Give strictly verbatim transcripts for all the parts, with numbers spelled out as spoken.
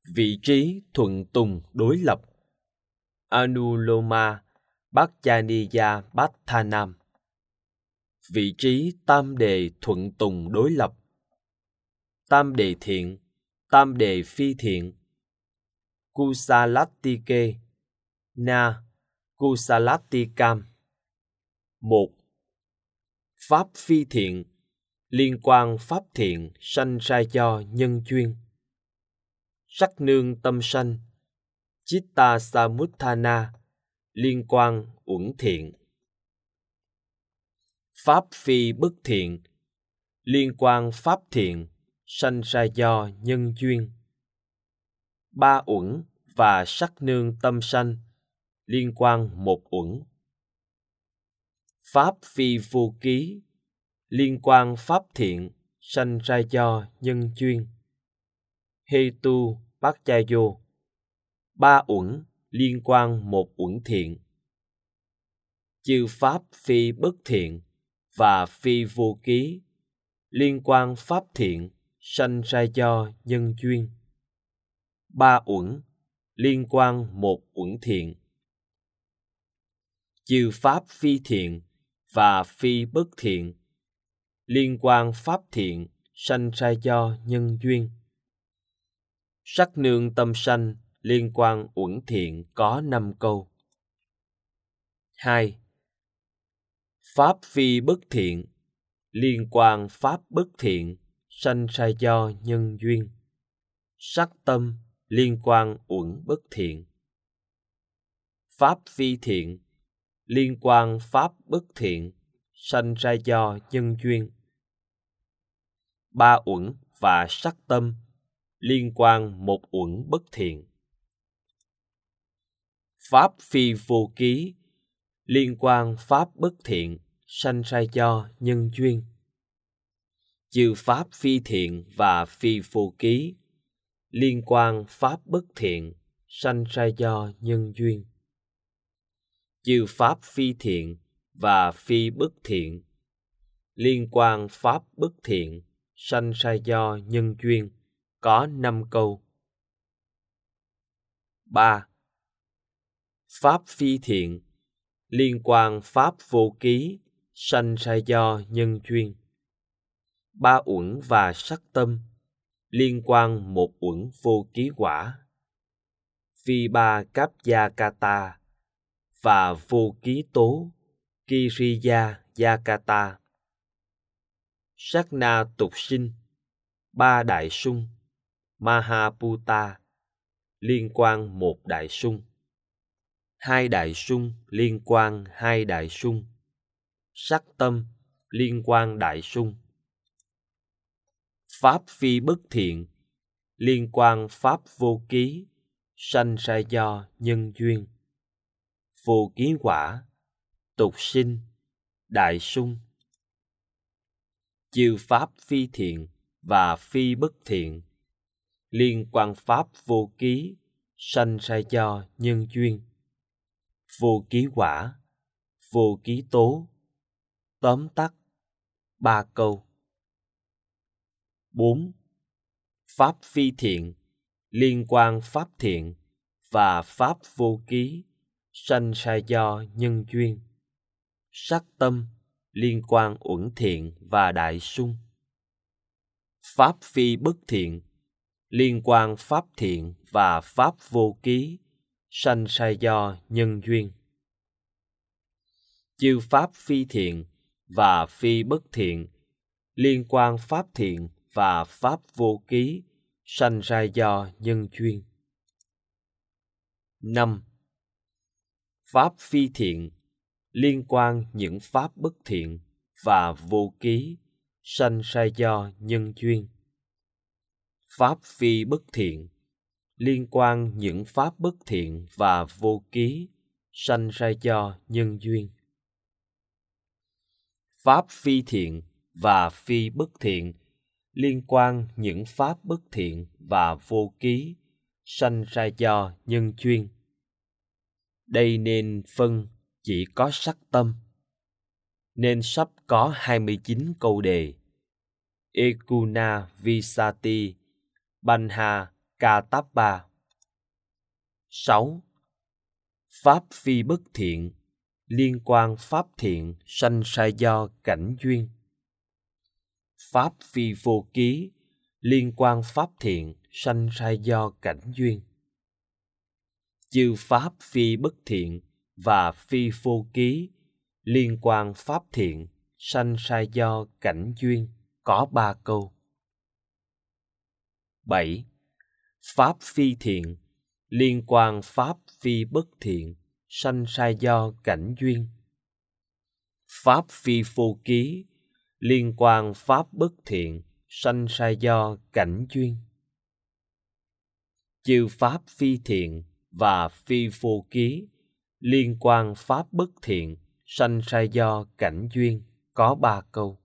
Vị trí thuận tùng đối lập. Anuloma Bhajaniya Bhattanam. Vị trí tam đề thuận tùng đối lập. Tam đề thiện, tam đề phi thiện. Kusalatike na Kusalatikam. Một. Pháp phi thiện, liên quan pháp thiện sanh ra do nhân duyên. Sắc nương tâm sanh, Chitta Samuthana, liên quan uẩn thiện. Pháp phi bất thiện, liên quan pháp thiện sanh ra do nhân duyên. Ba uẩn và sắc nương tâm sanh, liên quan một uẩn. Pháp phi vô ký, liên quan pháp thiện sanh ra do nhân duyên. Hetu Bhakchayo, ba uẩn liên quan một uẩn thiện. Chư pháp phi bất thiện và phi vô ký, liên quan pháp thiện sanh ra do nhân duyên. Ba uẩn liên quan một uẩn thiện. Chư pháp phi thiện và phi bất thiện, liên quan pháp thiện sanh ra do nhân duyên. Sắc nương tâm sanh, liên quan uẩn thiện có năm câu. Hai. Pháp phi bất thiện, liên quan pháp bất thiện sanh ra do nhân duyên. Sắc tâm liên quan uẩn bất thiện. Pháp phi thiện, liên quan pháp bất thiện sanh ra do nhân duyên. Ba uẩn và sắc tâm liên quan một uẩn bất thiện. Pháp phi vô ký, liên quan pháp bất thiện sanh ra do nhân duyên. Chư pháp phi thiện và phi vô ký, liên quan pháp bất thiện sanh ra do nhân duyên. Chư pháp phi thiện và phi bất thiện, liên quan pháp bất thiện sanh ra do nhân duyên có năm câu. Ba. Pháp phi thiện, liên quan pháp vô ký sanh ra do nhân duyên. Ba uẩn và sắc tâm, liên quan một uẩn vô ký quả. Phi ba cáp gia kata và vô ký tố Kiriya Yakata. Sát na tục sinh, ba đại sung, Mahaputa, liên quan một đại sung. Hai đại sung liên quan hai đại sung. Sắc tâm liên quan đại sung. Pháp phi bất thiện, liên quan pháp vô ký sanh ra do nhân duyên. Vô ký quả, tục sinh, đại sung. Chư pháp phi thiện và phi bất thiện, liên quan pháp vô ký sanh ra do nhân duyên. Vô ký quả, vô ký tố. Tóm tắt ba câu. Bốn. Pháp phi thiện, liên quan pháp thiện và pháp vô ký sanh ra do nhân duyên. Sắc tâm liên quan uẩn thiện và đại sung. Pháp phi bất thiện, liên quan pháp thiện và pháp vô ký sanh ra do nhân duyên. Chư pháp phi thiện và phi bất thiện, liên quan pháp thiện và pháp vô ký sanh ra do nhân duyên. Năm. Pháp phi thiện, liên quan những pháp bất thiện và vô ký sanh ra do nhân duyên. Pháp phi bất thiện, liên quan những pháp bất thiện và vô ký sanh ra do nhân duyên. Pháp phi thiện và phi bất thiện, liên quan những pháp bất thiện và vô ký sanh ra do nhân duyên. Đây nên phân chỉ có sắc tâm, nên sắp có hai mươi chín câu đề. Ekuna Visati Banha Kattapa. sáu. Pháp phi bất thiện, liên quan pháp thiện sanh ra do cảnh duyên. Pháp phi vô ký, liên quan pháp thiện sanh ra do cảnh duyên. Chư pháp phi bất thiện và phi vô ký, liên quan pháp thiện sanh ra do cảnh duyên, có ba câu. bảy. Pháp phi thiện, liên quan pháp phi bất thiện sanh ra do cảnh duyên. Pháp phi vô ký, liên quan pháp bất thiện sanh ra do cảnh duyên. Chư pháp phi thiện và phi vô ký, liên quan pháp bất thiện sanh ra do cảnh duyên, có ba câu.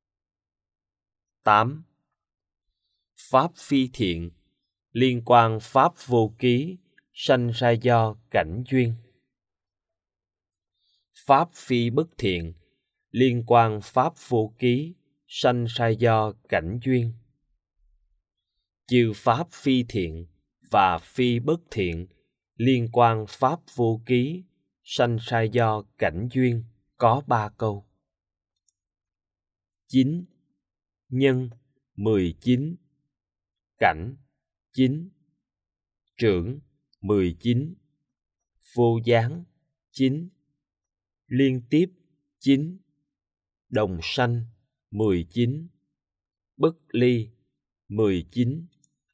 tám. Pháp phi thiện, liên quan pháp vô ký sanh ra do cảnh duyên. Pháp phi bất thiện, liên quan pháp vô ký sanh ra do cảnh duyên. Chư pháp phi thiện và phi bất thiện, liên quan pháp vô ký sanh ra do cảnh duyên, có ba câu. chín. Nhân mười chín, cảnh chín, trưởng mười chín, vô gián chín, liên tiếp chín, đồng sanh mười chín, bất ly mười chín.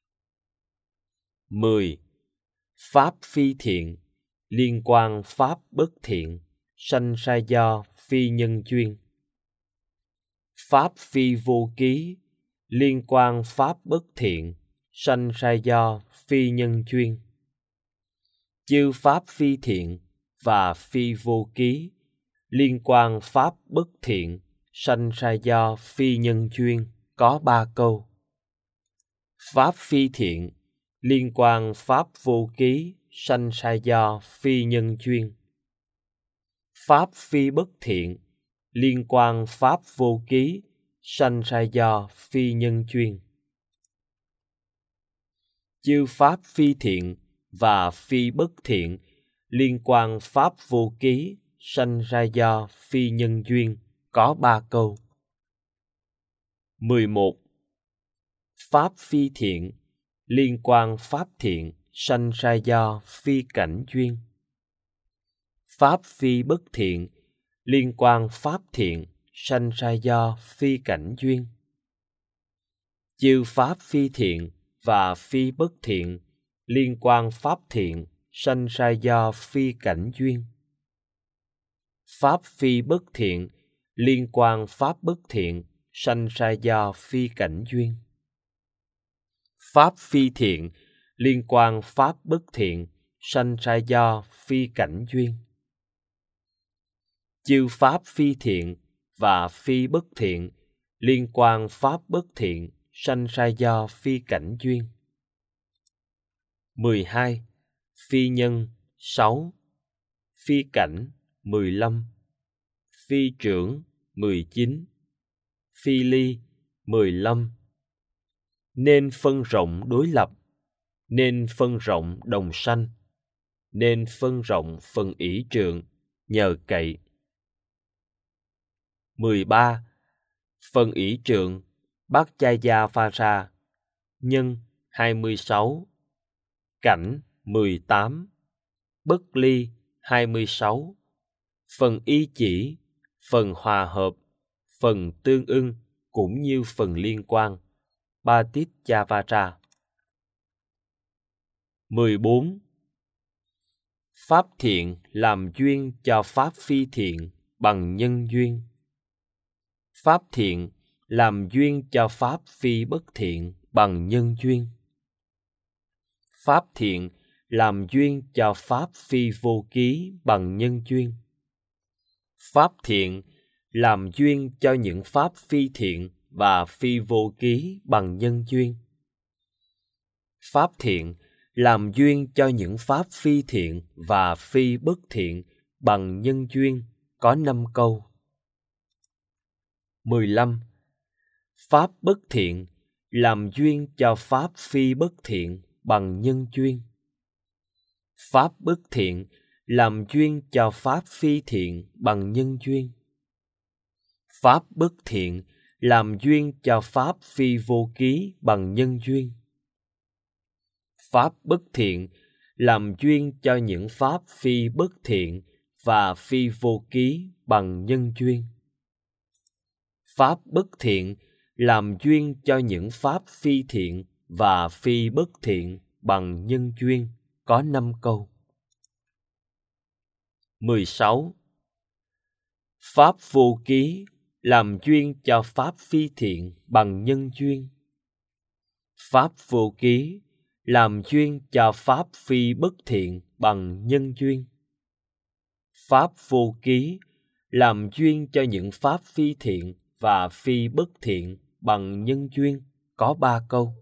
mười. Pháp phi thiện, liên quan pháp bất thiện sanh ra do phi nhân duyên. Pháp phi vô ký, liên quan pháp bất thiện sanh ra do phi nhân duyên. Chư pháp phi thiện và phi vô ký, liên quan pháp bất thiện sanh ra do phi nhân duyên, có ba câu. Pháp phi thiện, liên quan pháp vô ký sanh ra do phi nhân duyên. Pháp phi bất thiện, liên quan pháp vô ký sanh ra do phi nhân duyên. Chư pháp phi thiện và phi bất thiện, liên quan pháp vô ký sanh ra do phi nhân duyên, có ba câu. mười một. Pháp phi thiện, liên quan pháp thiện sanh ra do phi cảnh duyên. Pháp phi bất thiện, liên quan pháp thiện sanh ra do phi cảnh duyên. Chư pháp phi thiện và phi bất thiện, liên quan pháp thiện sanh ra do phi cảnh duyên. Pháp phi bất thiện, liên quan pháp bất thiện sanh ra do phi cảnh duyên. Pháp phi thiện, liên quan pháp bất thiện sanh ra do phi cảnh duyên. Chư pháp phi thiện và phi bất thiện, liên quan pháp bất thiện sanh ra do phi cảnh duyên. mười hai. Phi nhân sáu, phi cảnh mười lăm, phi trưởng mười chín, phi ly mười lăm. Nên phân rộng đối lập, nên phân rộng đồng sanh, nên phân rộng phần ỷ trượng, nhờ cậy. mười ba. Phần ỷ trượng Bát Chai Gia Pha Ra, nhân hai mươi sáu, cảnh mười tám, bất ly hai mươi sáu, phần y chỉ, phần hòa hợp, phần tương ưng cũng như phần liên quan, Paticca. mười bốn. Pháp thiện làm duyên cho pháp phi thiện bằng nhân duyên. Pháp thiện làm duyên cho pháp phi bất thiện bằng nhân duyên. Pháp thiện làm duyên cho pháp phi vô ký bằng nhân duyên. Pháp thiện làm duyên cho những pháp phi thiện và phi vô ký bằng nhân duyên. Pháp thiện làm duyên cho những pháp phi thiện và phi bất thiện bằng nhân duyên, có năm câu. mười lăm. Pháp bất thiện làm duyên cho pháp phi bất thiện bằng nhân duyên. Pháp bất thiện làm duyên cho pháp phi thiện bằng nhân duyên. Pháp bất thiện làm duyên cho pháp phi vô ký bằng nhân duyên. Pháp bất thiện làm duyên cho những pháp phi bất thiện và phi vô ký bằng nhân duyên. Pháp bất thiện làm duyên cho những pháp phi thiện và phi bất thiện bằng nhân duyên, có năm câu. mười sáu. Pháp vô ký làm duyên cho pháp phi thiện bằng nhân duyên. Pháp vô ký làm duyên cho pháp phi bất thiện bằng nhân duyên. Pháp vô ký làm duyên cho những pháp phi thiện và phi bất thiện bằng nhân duyên, có ba câu.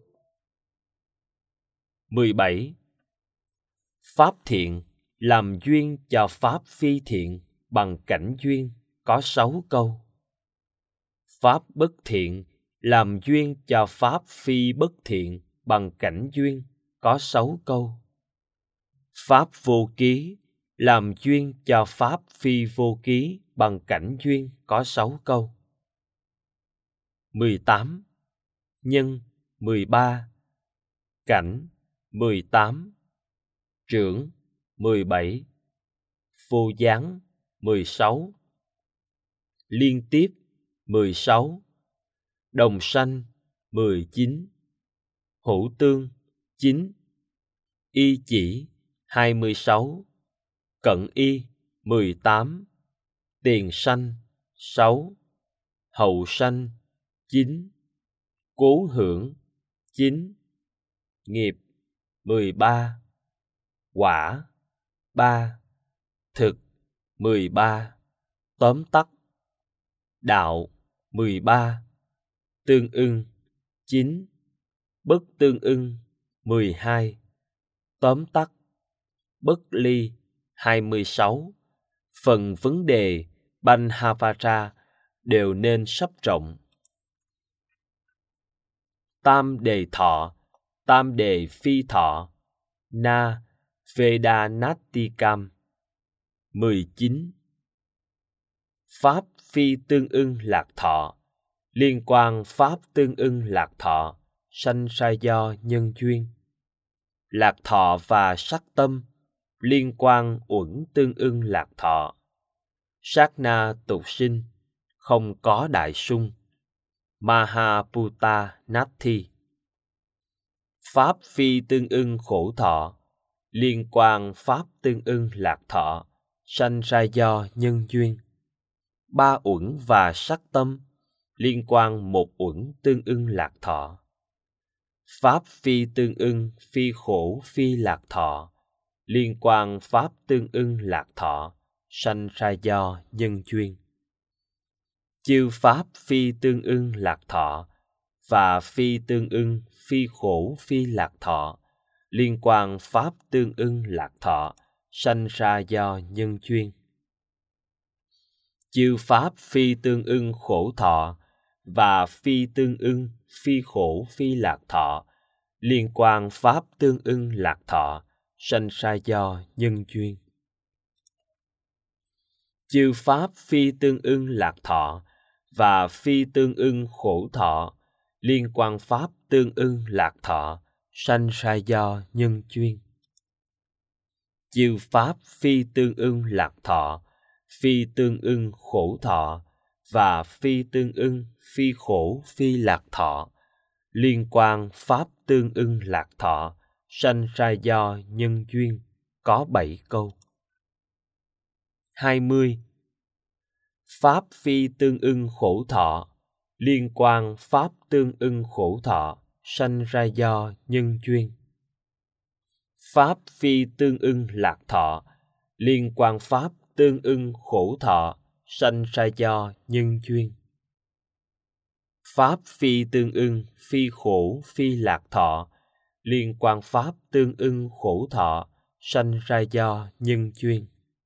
mười bảy. Pháp thiện làm duyên cho pháp phi thiện bằng cảnh duyên, có sáu câu. Pháp bất thiện làm duyên cho pháp phi bất thiện bằng cảnh duyên, có sáu câu. Pháp vô ký làm duyên cho pháp phi vô ký bằng cảnh duyên, có sáu câu. mười tám. Nhân mười ba. Cảnh mười tám. Trưởng mười bảy. Vô gián mười sáu. Liên tiếp mười sáu. Đồng sanh mười chín. Hữu tương chín. Y chỉ hai mươi sáu. Cận y mười tám. Tiền sanh sáu. Hậu sanh chín. Cố hưởng chín. Nghiệp mười ba. Quả ba. Thực mười ba. Tóm tắt đạo mười ba. Tương ưng chín. Bất tương ưng mười hai. Tóm tắt bất ly hai mươi sáu. Phần vấn đề Banhavara đều nên sắp rộng. Tam đề thọ, tam đề phi thọ, na Vedanattikam mười chín. Pháp phi tương ưng lạc thọ, liên quan pháp tương ưng lạc thọ, sanh ra do nhân duyên. Lạc thọ và sắc tâm, liên quan uẩn tương ưng lạc thọ. Sát na tục sinh, không có đại sung. Mahaputta Natti. Pháp phi tương ưng khổ thọ, liên quan pháp tương ưng lạc thọ, sanh ra do nhân duyên. Ba uẩn và sắc tâm, liên quan một uẩn tương ưng lạc thọ. Pháp phi tương ưng phi khổ phi lạc thọ, liên quan pháp tương ưng lạc thọ, sanh ra do nhân duyên. Chư pháp phi tương ưng lạc thọ và phi tương ưng phi khổ phi lạc thọ, liên quan pháp tương ưng lạc thọ, sanh ra do nhân duyên. Chư pháp phi tương ưng khổ thọ và phi tương ưng phi khổ phi lạc thọ, liên quan pháp tương ưng lạc thọ, sanh ra do nhân duyên. Chư pháp phi tương ưng lạc thọ và phi tương ưng khổ thọ, liên quan pháp tương ưng lạc thọ, sanh ra do nhân duyên. Chư pháp phi tương ưng lạc thọ, phi tương ưng khổ thọ và phi tương ưng phi khổ phi lạc thọ, liên quan pháp tương ưng lạc thọ, sanh ra do nhân duyên, có bảy câu. hai mươi. Pháp phi tương ưng khổ thọ, liên quan pháp tương ưng khổ thọ, sanh ra do nhân duyên. Pháp phi tương ưng lạc thọ, liên quan pháp tương ưng khổ thọ, sanh ra do nhân duyên. Pháp phi tương ưng phi khổ phi lạc thọ, liên quan pháp tương ưng khổ thọ, sanh ra do nhân duyên.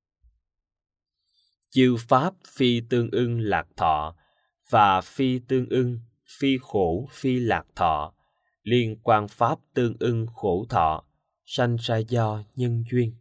Chư pháp phi tương ưng lạc thọ và phi tương ưng phi khổ phi lạc thọ, liên quan pháp tương ưng khổ thọ, sanh ra do nhân duyên.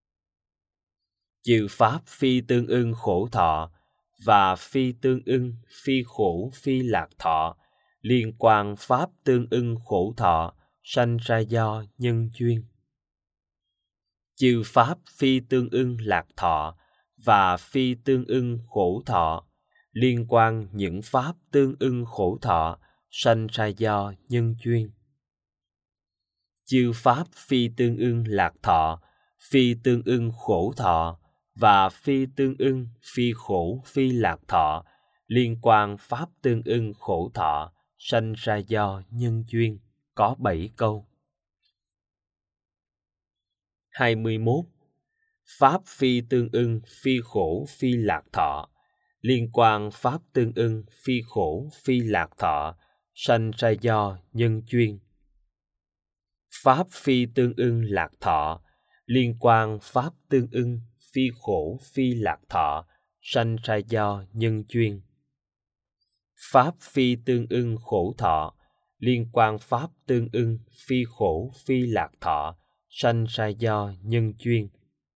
Chư pháp phi tương ưng khổ thọ và phi tương ưng phi khổ phi lạc thọ, liên quan pháp tương ưng khổ thọ, sanh ra do nhân duyên. Chư pháp phi tương ưng lạc thọ và phi tương ưng khổ thọ, liên quan những pháp tương ưng khổ thọ, sanh ra do nhân duyên. Chư pháp phi tương ưng lạc thọ, phi tương ưng khổ thọ và phi tương ưng phi khổ phi lạc thọ, liên quan pháp tương ưng khổ thọ, sanh ra do nhân duyên, có bảy câu. hai mươi mốt. Pháp phi tương ưng phi khổ phi lạc thọ, liên quan pháp tương ưng phi khổ phi lạc thọ, sanh ra do nhân duyên. Pháp phi tương ưng lạc thọ, liên quan pháp tương ưng phi khổ phi lạc thọ, sanh ra do nhân duyên. Pháp phi tương ưng khổ thọ, liên quan pháp tương ưng phi khổ phi lạc thọ, sanh ra do nhân duyên.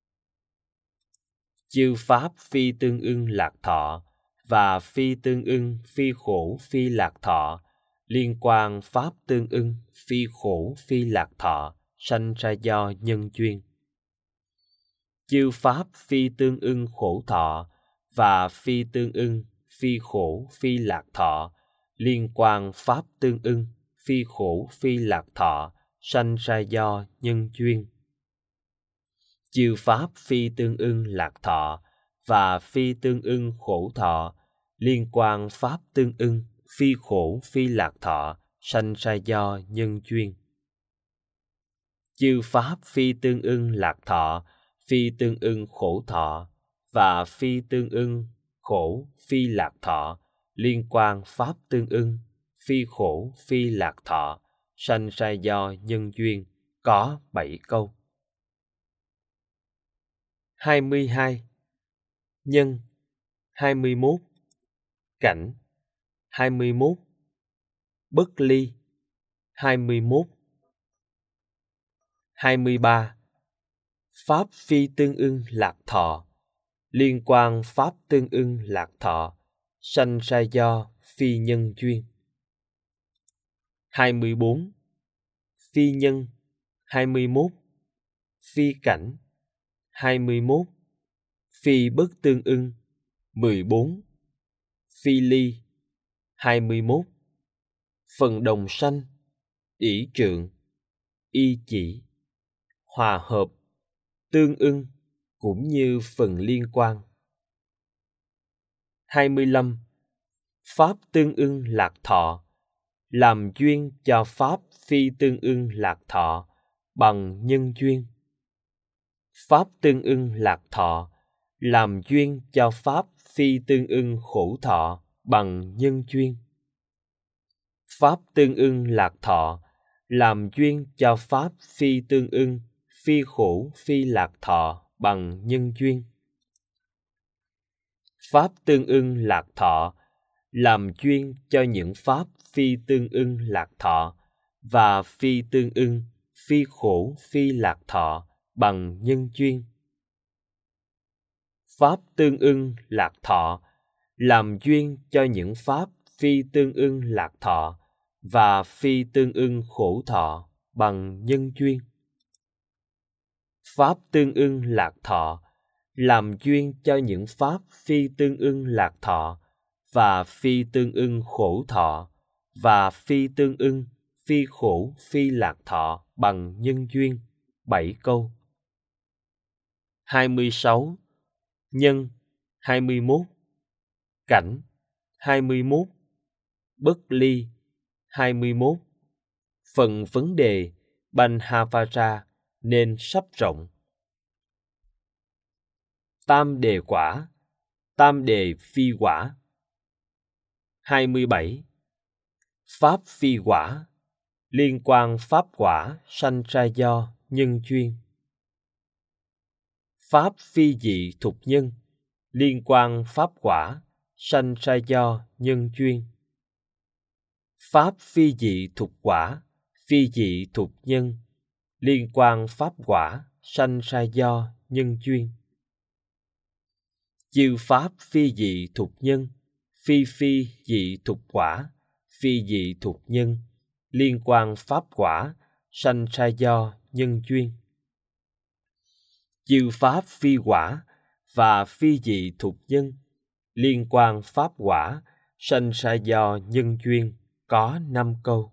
Chư pháp phi tương ưng lạc thọ và phi tương ưng phi khổ phi lạc thọ, liên quan pháp tương ưng phi khổ phi lạc thọ, sanh ra do nhân duyên. Chư pháp phi tương ưng khổ thọ và phi tương ưng phi khổ phi lạc thọ, liên quan pháp tương ưng phi khổ phi lạc thọ, sanh ra do nhân duyên. Chư pháp phi tương ưng lạc thọ và phi tương ưng khổ thọ, liên quan pháp tương ưng phi khổ phi lạc thọ, sanh ra do nhân duyên. Chư pháp phi tương ưng lạc thọ, phi tương ưng khổ thọ và phi tương ưng khổ phi lạc thọ, liên quan pháp tương ưng phi khổ phi lạc thọ, sanh ra do nhân duyên, có bảy câu. hai mươi hai. Nhân. hai mươi mốt. Cảnh. hai mươi mốt. Bất ly. hai mươi mốt. hai mươi ba. Pháp phi tương ưng lạc thọ, liên quan pháp tương ưng lạc thọ, sanh ra do phi nhân duyên. hai mươi bốn. Phi nhân. hai mươi mốt. Phi cảnh. hai mươi mốt. Phi bất tương ưng. mười bốn. Phi ly. hai mươi mốt. Phần đồng sanh. Ỷ trượng. Y chỉ. Hòa hợp. Tương ưng cũng như phần liên quan. hai mươi lăm. Pháp tương ưng lạc thọ, làm duyên cho pháp phi tương ưng lạc thọ bằng nhân duyên. Pháp tương ưng lạc thọ, làm duyên cho pháp phi tương ưng khổ thọ bằng nhân duyên. Pháp tương ưng lạc thọ, làm duyên cho pháp phi tương ưng phi khổ phi lạc thọ bằng nhân duyên. Pháp tương ưng lạc thọ, làm duyên cho những pháp phi tương ưng lạc thọ và phi tương ưng phi khổ phi lạc thọ bằng nhân duyên. Pháp tương ưng lạc thọ, làm duyên cho những pháp phi tương ưng lạc thọ và phi tương ưng khổ thọ bằng nhân duyên. Pháp tương ưng lạc thọ, làm duyên cho những pháp phi tương ưng lạc thọ và phi tương ưng khổ thọ và phi tương ưng phi khổ phi lạc thọ bằng nhân duyên. Bảy câu. hai mươi sáu. Nhân. hai mươi mốt. Cảnh. hai mươi mốt. Bất ly. hai mươi mốt. Phần vấn đề Banhavara nên sắp rộng. Tam đề quả. Tam đề phi quả. hai mươi bảy. Pháp phi quả, liên quan pháp quả sanh ra do nhân duyên. Pháp phi dị thục nhân, liên quan pháp quả sanh ra do nhân duyên. Pháp phi dị thục quả, phi dị thuộc nhân, liên quan pháp quả, sanh ra do nhân duyên. Chư pháp phi dị thuộc nhân, phi phi dị thuộc quả, phi dị thuộc nhân, liên quan pháp quả, sanh ra do nhân duyên. Chư pháp phi quả và phi dị thuộc nhân, liên quan pháp quả, sanh ra do nhân duyên, có năm câu.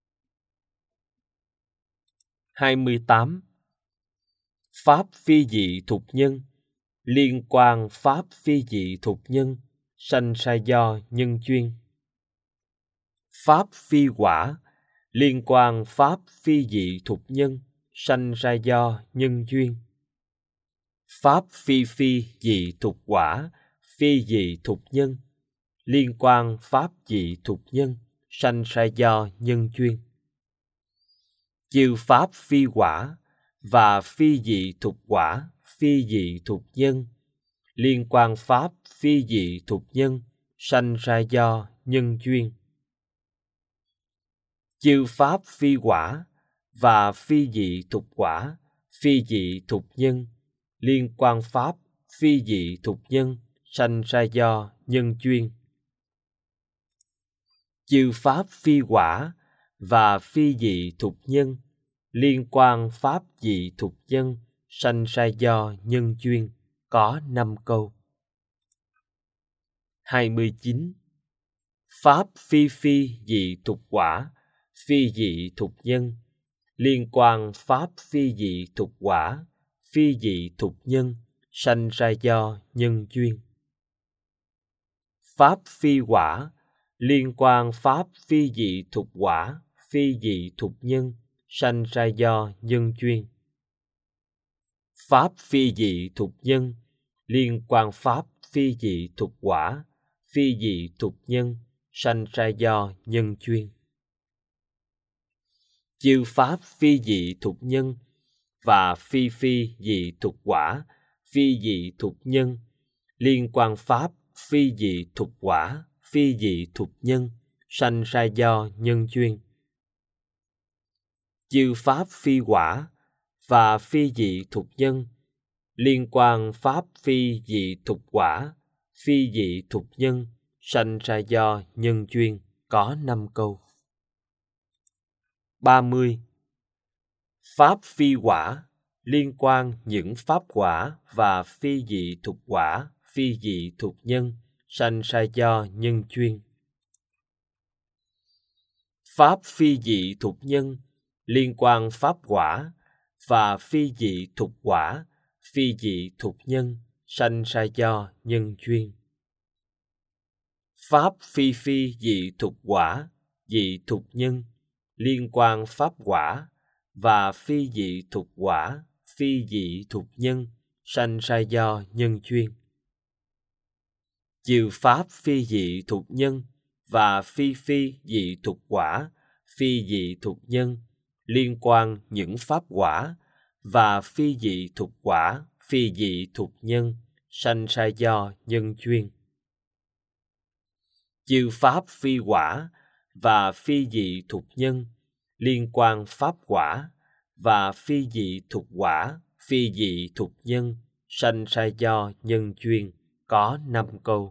hai mươi tám. Pháp phi dị thuộc nhân, liên quan pháp phi dị thuộc nhân, sanh ra do nhân duyên. Pháp phi quả, liên quan pháp phi dị thuộc nhân, sanh ra do nhân duyên. Pháp phi phi dị thuộc quả, phi dị thuộc nhân, liên quan pháp dị thuộc nhân, sanh ra do nhân duyên. Chư pháp phi quả và phi dị thuộc quả, phi dị thuộc nhân, liên quan pháp phi dị thuộc nhân, sanh ra do nhân duyên. Chư pháp phi quả và phi dị thuộc quả, phi dị thuộc nhân, liên quan pháp phi dị thuộc nhân, sanh ra do nhân duyên. Chư pháp phi quả và phi dị thuộc nhân, liên quan pháp dị thuộc nhân, sanh ra do nhân duyên, có năm câu. hai mươi chín. Pháp phi phi dị thuộc quả, phi dị thuộc nhân, liên quan pháp phi dị thuộc quả, phi dị thuộc nhân, sanh ra do nhân duyên. Pháp phi quả, liên quan pháp phi dị thuộc quả, phi dị thuộc nhân, sanh ra do nhân duyên. Pháp phi dị thuộc nhân, liên quan pháp phi dị thuộc quả, phi dị thuộc nhân, sanh ra do nhân duyên. Chư pháp phi dị thuộc nhân và phi phi dị thuộc quả, phi dị thuộc nhân, liên quan pháp phi dị thuộc quả, phi dị thuộc nhân, sanh ra do nhân duyên. Chư pháp phi quả và phi dị thuộc nhân, liên quan pháp phi dị thuộc quả, phi dị thuộc nhân, sanh ra do nhân duyên, có năm câu. ba mươi. Pháp phi quả, liên quan những pháp quả và phi dị thuộc quả, phi dị thuộc nhân, sanh ra do nhân duyên. Pháp phi dị thuộc nhân, liên quan pháp quả và phi dị thuộc quả, phi dị thuộc nhân, sanh ra do nhân duyên. Pháp phi phi dị thuộc quả, dị thuộc nhân, liên quan pháp quả và phi dị thuộc quả, phi dị thuộc nhân, sanh ra do nhân duyên. Chư pháp phi dị thuộc nhân và phi phi dị thuộc quả, phi dị thuộc nhân, liên quan những pháp quả và phi dị thuộc quả, phi dị thuộc nhân, sanh ra do nhân duyên. Chư pháp phi quả và phi dị thuộc nhân, liên quan pháp quả và phi dị thuộc quả, phi dị thuộc nhân, sanh ra do nhân duyên, có năm câu.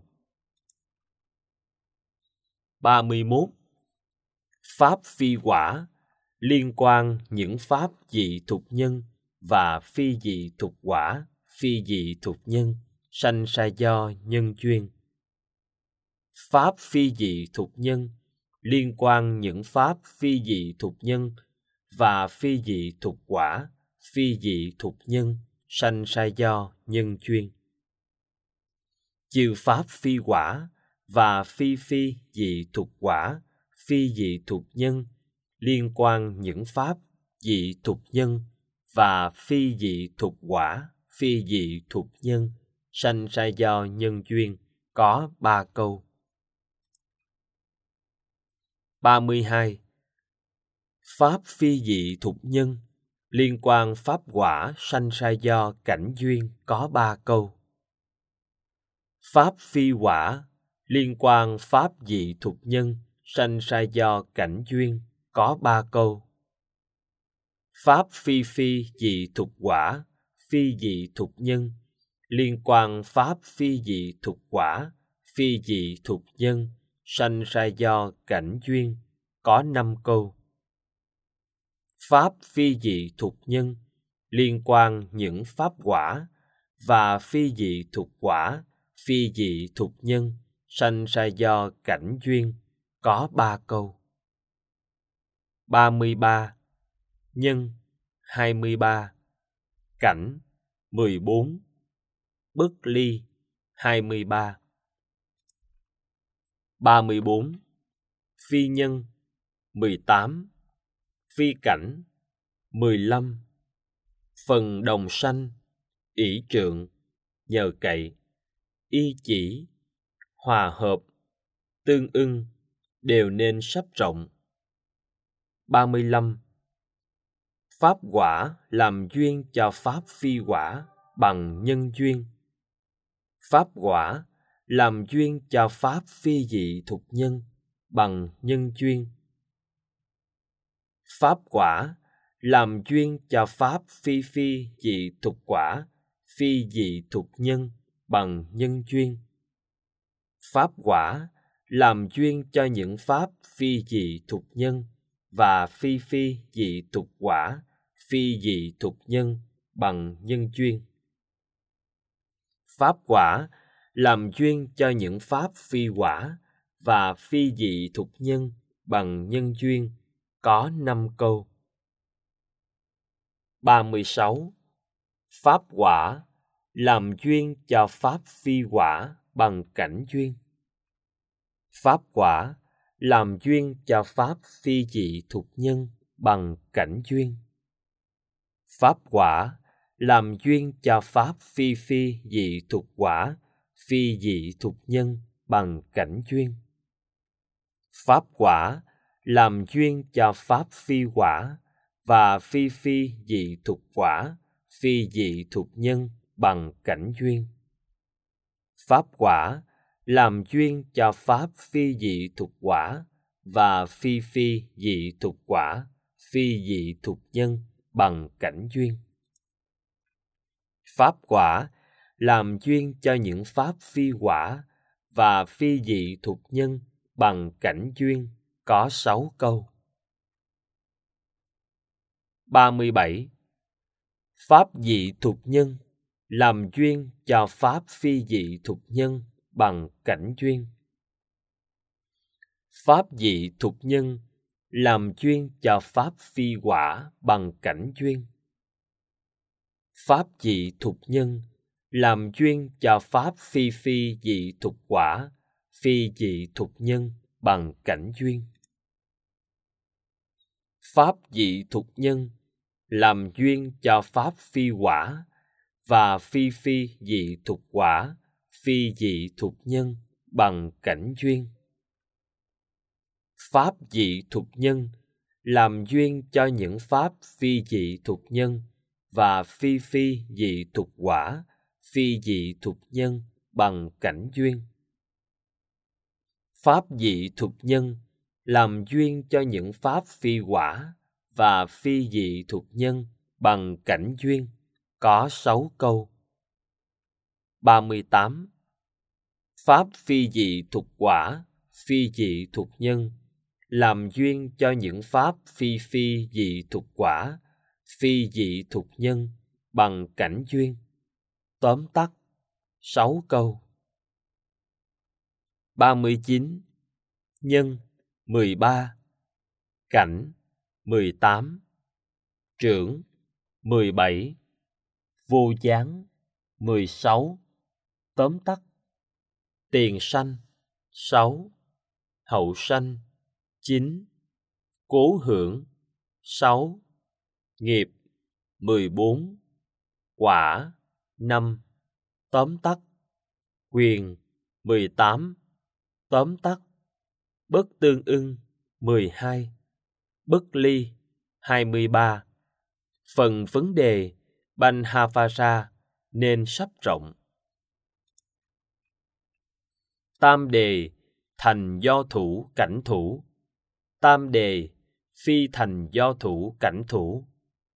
ba mươi mốt. Pháp phi quả, liên quan những pháp dị thuộc nhân và phi dị thuộc quả, phi dị thuộc nhân, sanh ra do nhân duyên. Pháp phi dị thuộc nhân, liên quan những pháp phi dị thuộc nhân và phi dị thuộc quả, phi dị thuộc nhân, sanh ra do nhân duyên. Chư pháp phi quả và phi phi dị thuộc quả, phi dị thuộc nhân, liên quan những pháp dị thuộc nhân và phi dị thuộc quả, phi dị thuộc nhân, sanh ra do nhân duyên, có ba câu. ba mươi hai. Pháp phi dị thuộc nhân, liên quan pháp quả, sanh ra do cảnh duyên, có ba câu. Pháp phi quả, liên quan pháp dị thuộc nhân, sanh ra do cảnh duyên, có ba câu. Pháp phi phi dị thục quả, phi dị thục nhân. Liên quan pháp phi dị thục quả, phi dị thục nhân, sanh ra do cảnh duyên, có năm câu. Pháp phi dị thục nhân, liên quan những pháp quả, và phi dị thục quả, phi dị thục nhân, sanh ra do cảnh duyên, có ba câu. ba mươi ba. Nhân hai mươi ba. Cảnh mười bốn. Bất ly hai mươi ba. ba mươi bốn. Phi nhân mười tám. Phi cảnh mười lăm. Phần đồng sanh, ỷ trượng, nhờ cậy, y chỉ, hòa hợp, tương ưng, đều nên sắp rộng. ba mươi lăm. Pháp quả làm duyên cho pháp phi quả bằng nhân duyên. Pháp quả làm duyên cho pháp phi dị thục nhân bằng nhân duyên. Pháp quả làm duyên cho pháp phi phi dị thục quả, phi dị thục nhân bằng nhân duyên. Pháp quả làm duyên cho những pháp phi dị thục nhân và phi phi dị thục quả, phi dị thục nhân bằng nhân duyên. Pháp quả làm duyên cho những pháp phi quả và phi dị thục nhân bằng nhân duyên, có năm câu. ba mươi sáu. Pháp quả làm duyên cho pháp phi quả bằng cảnh duyên. Pháp quả làm duyên cho pháp phi dị thục nhân bằng cảnh duyên. Pháp quả làm duyên cho pháp phi phi dị thục quả, phi dị thục nhân bằng cảnh duyên. Pháp quả làm duyên cho pháp phi quả và phi phi dị thục quả, phi dị thục nhân bằng cảnh duyên. Pháp quả làm duyên cho pháp phi dị thục quả và phi phi dị thục quả, phi dị thục nhân bằng cảnh duyên. Pháp quả làm duyên cho những pháp phi quả và phi dị thục nhân bằng cảnh duyên, có sáu câu. ba mươi bảy. Pháp dị thục nhân làm duyên cho pháp phi dị thục nhân bằng cảnh duyên. Pháp dị thục nhân làm duyên cho pháp phi quả bằng cảnh duyên. Pháp dị thục nhân làm duyên cho pháp phi phi dị thục quả, phi dị thục nhân bằng cảnh duyên. Pháp dị thục nhân làm duyên cho pháp phi quả và phi phi dị thục quả, phi dị thục nhân bằng cảnh duyên. Pháp dị thục nhân làm duyên cho những pháp phi dị thục nhân và phi phi dị thục quả, phi dị thục nhân bằng cảnh duyên. Pháp dị thục nhân làm duyên cho những pháp phi quả và phi dị thục nhân bằng cảnh duyên, có sáu câu. ba mươi tám. Pháp phi dị thục quả, phi dị thục nhân làm duyên cho những pháp phi phi dị thục quả, phi dị thục nhân bằng cảnh duyên, tóm tắt, sáu câu. ba mươi chín. Nhân mười ba. Cảnh mười tám. Trưởng mười bảy. Vô gián mười sáu. Tóm tắt. Tiền sanh sáu. Hậu sanh chín. Cố hưởng sáu. Nghiệp mười bốn. Quả năm. Tóm tắt. Quyền mười tám. Tóm tắt. Bất tương ưng mười hai. Bất ly hai mươi ba. Phần vấn đề Banhavara nên sắp rộng. Tam đề thành do thủ cảnh thủ. Tam đề phi thành do thủ cảnh thủ.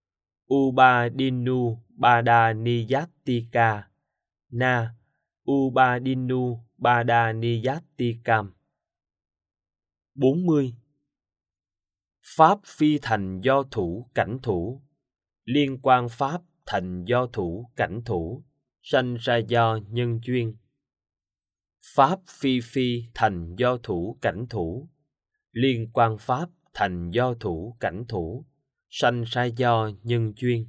Ubadinu Badaniyattika Na Ubadinu Badaniyattikam. bốn mươi. Pháp phi thành do thủ cảnh thủ, liên quan pháp thành do thủ cảnh thủ, sanh ra do nhân duyên. Pháp phi phi thành do thủ cảnh thủ, liên quan pháp thành do thủ cảnh thủ, sanh ra do nhân duyên.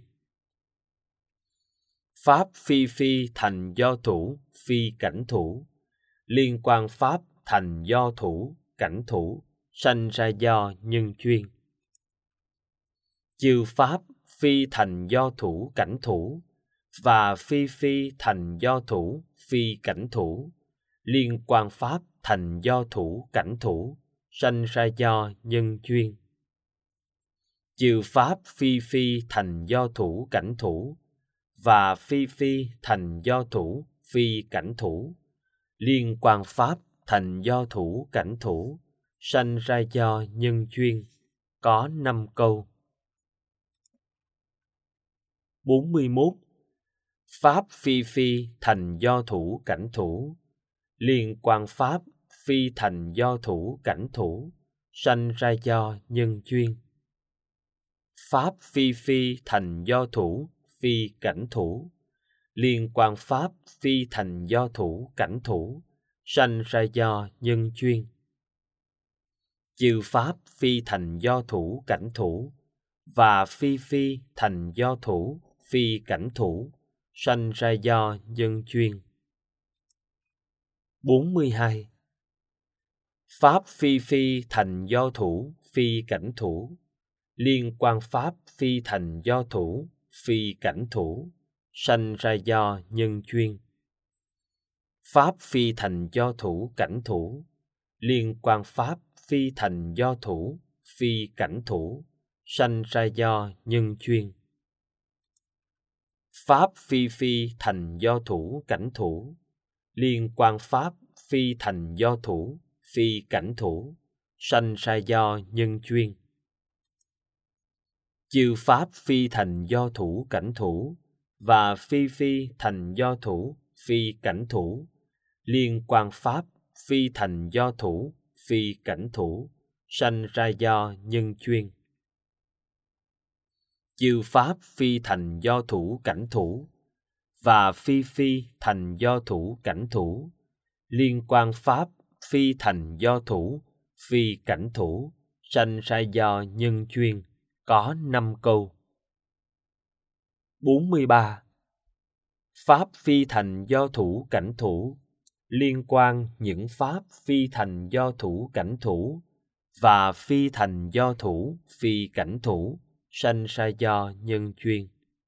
Pháp phi phi thành do thủ phi cảnh thủ, liên quan pháp thành do thủ cảnh thủ, sanh ra do nhân duyên. Chư pháp phi thành do thủ cảnh thủ và phi phi thành do thủ phi cảnh thủ, liên quan pháp thành do thủ cảnh thủ, sanh ra do nhân duyên. Chư pháp phi phi thành do thủ cảnh thủ và phi phi thành do thủ phi cảnh thủ, liên quan pháp thành do thủ cảnh thủ, sanh ra do nhân duyên. Có năm câu. bốn mươi mốt. Pháp phi phi thành do thủ cảnh thủ, liên quan pháp phi thành do thủ cảnh thủ, sanh ra do nhân duyên. Pháp phi phi thành do thủ phi cảnh thủ, liên quan pháp phi thành do thủ cảnh thủ, sanh ra do nhân duyên. Chư pháp phi thành do thủ cảnh thủ và phi phi thành do thủ phi cảnh thủ, sanh ra do nhân duyên. bốn mươi hai. Pháp phi phi thành do thủ phi cảnh thủ, liên quan pháp phi thành do thủ phi cảnh thủ, sanh ra do nhân duyên. Pháp phi thành do thủ cảnh thủ, liên quan pháp phi thành do thủ phi cảnh thủ, sanh ra do nhân duyên. Pháp phi phi thành do thủ cảnh thủ, liên quan pháp phi thành do thủ phi cảnh thủ, sanh ra do nhân duyên. Chư pháp phi thành do thủ cảnh thủ và phi phi thành do thủ phi cảnh thủ, liên quan pháp phi thành do thủ phi cảnh thủ, sanh ra do nhân duyên. Chư pháp phi thành do thủ cảnh thủ và phi phi thành do thủ cảnh thủ, liên quan pháp phi thành do thủ phi cảnh thủ, sanh ra do nhân duyên. Có năm câu. bốn mươi ba. Pháp phi thành do thủ cảnh thủ, liên quan những pháp phi thành do thủ cảnh thủ và phi thành do thủ phi cảnh thủ, sanh ra do nhân duyên.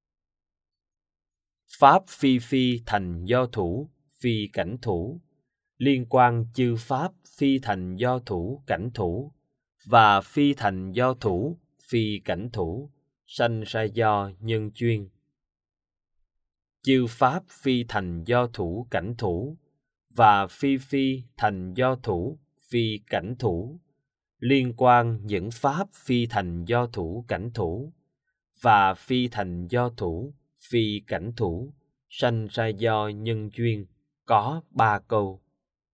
Pháp phi phi thành do thủ phi cảnh thủ, liên quan chư pháp phi thành do thủ cảnh thủ và phi thành do thủ phi cảnh thủ, sanh ra do nhân duyên. Chư pháp phi thành do thủ cảnh thủ và phi phi thành do thủ phi cảnh thủ, liên quan những pháp phi thành do thủ cảnh thủ và phi thành do thủ phi cảnh thủ, sanh ra do nhân duyên. Có ba câu.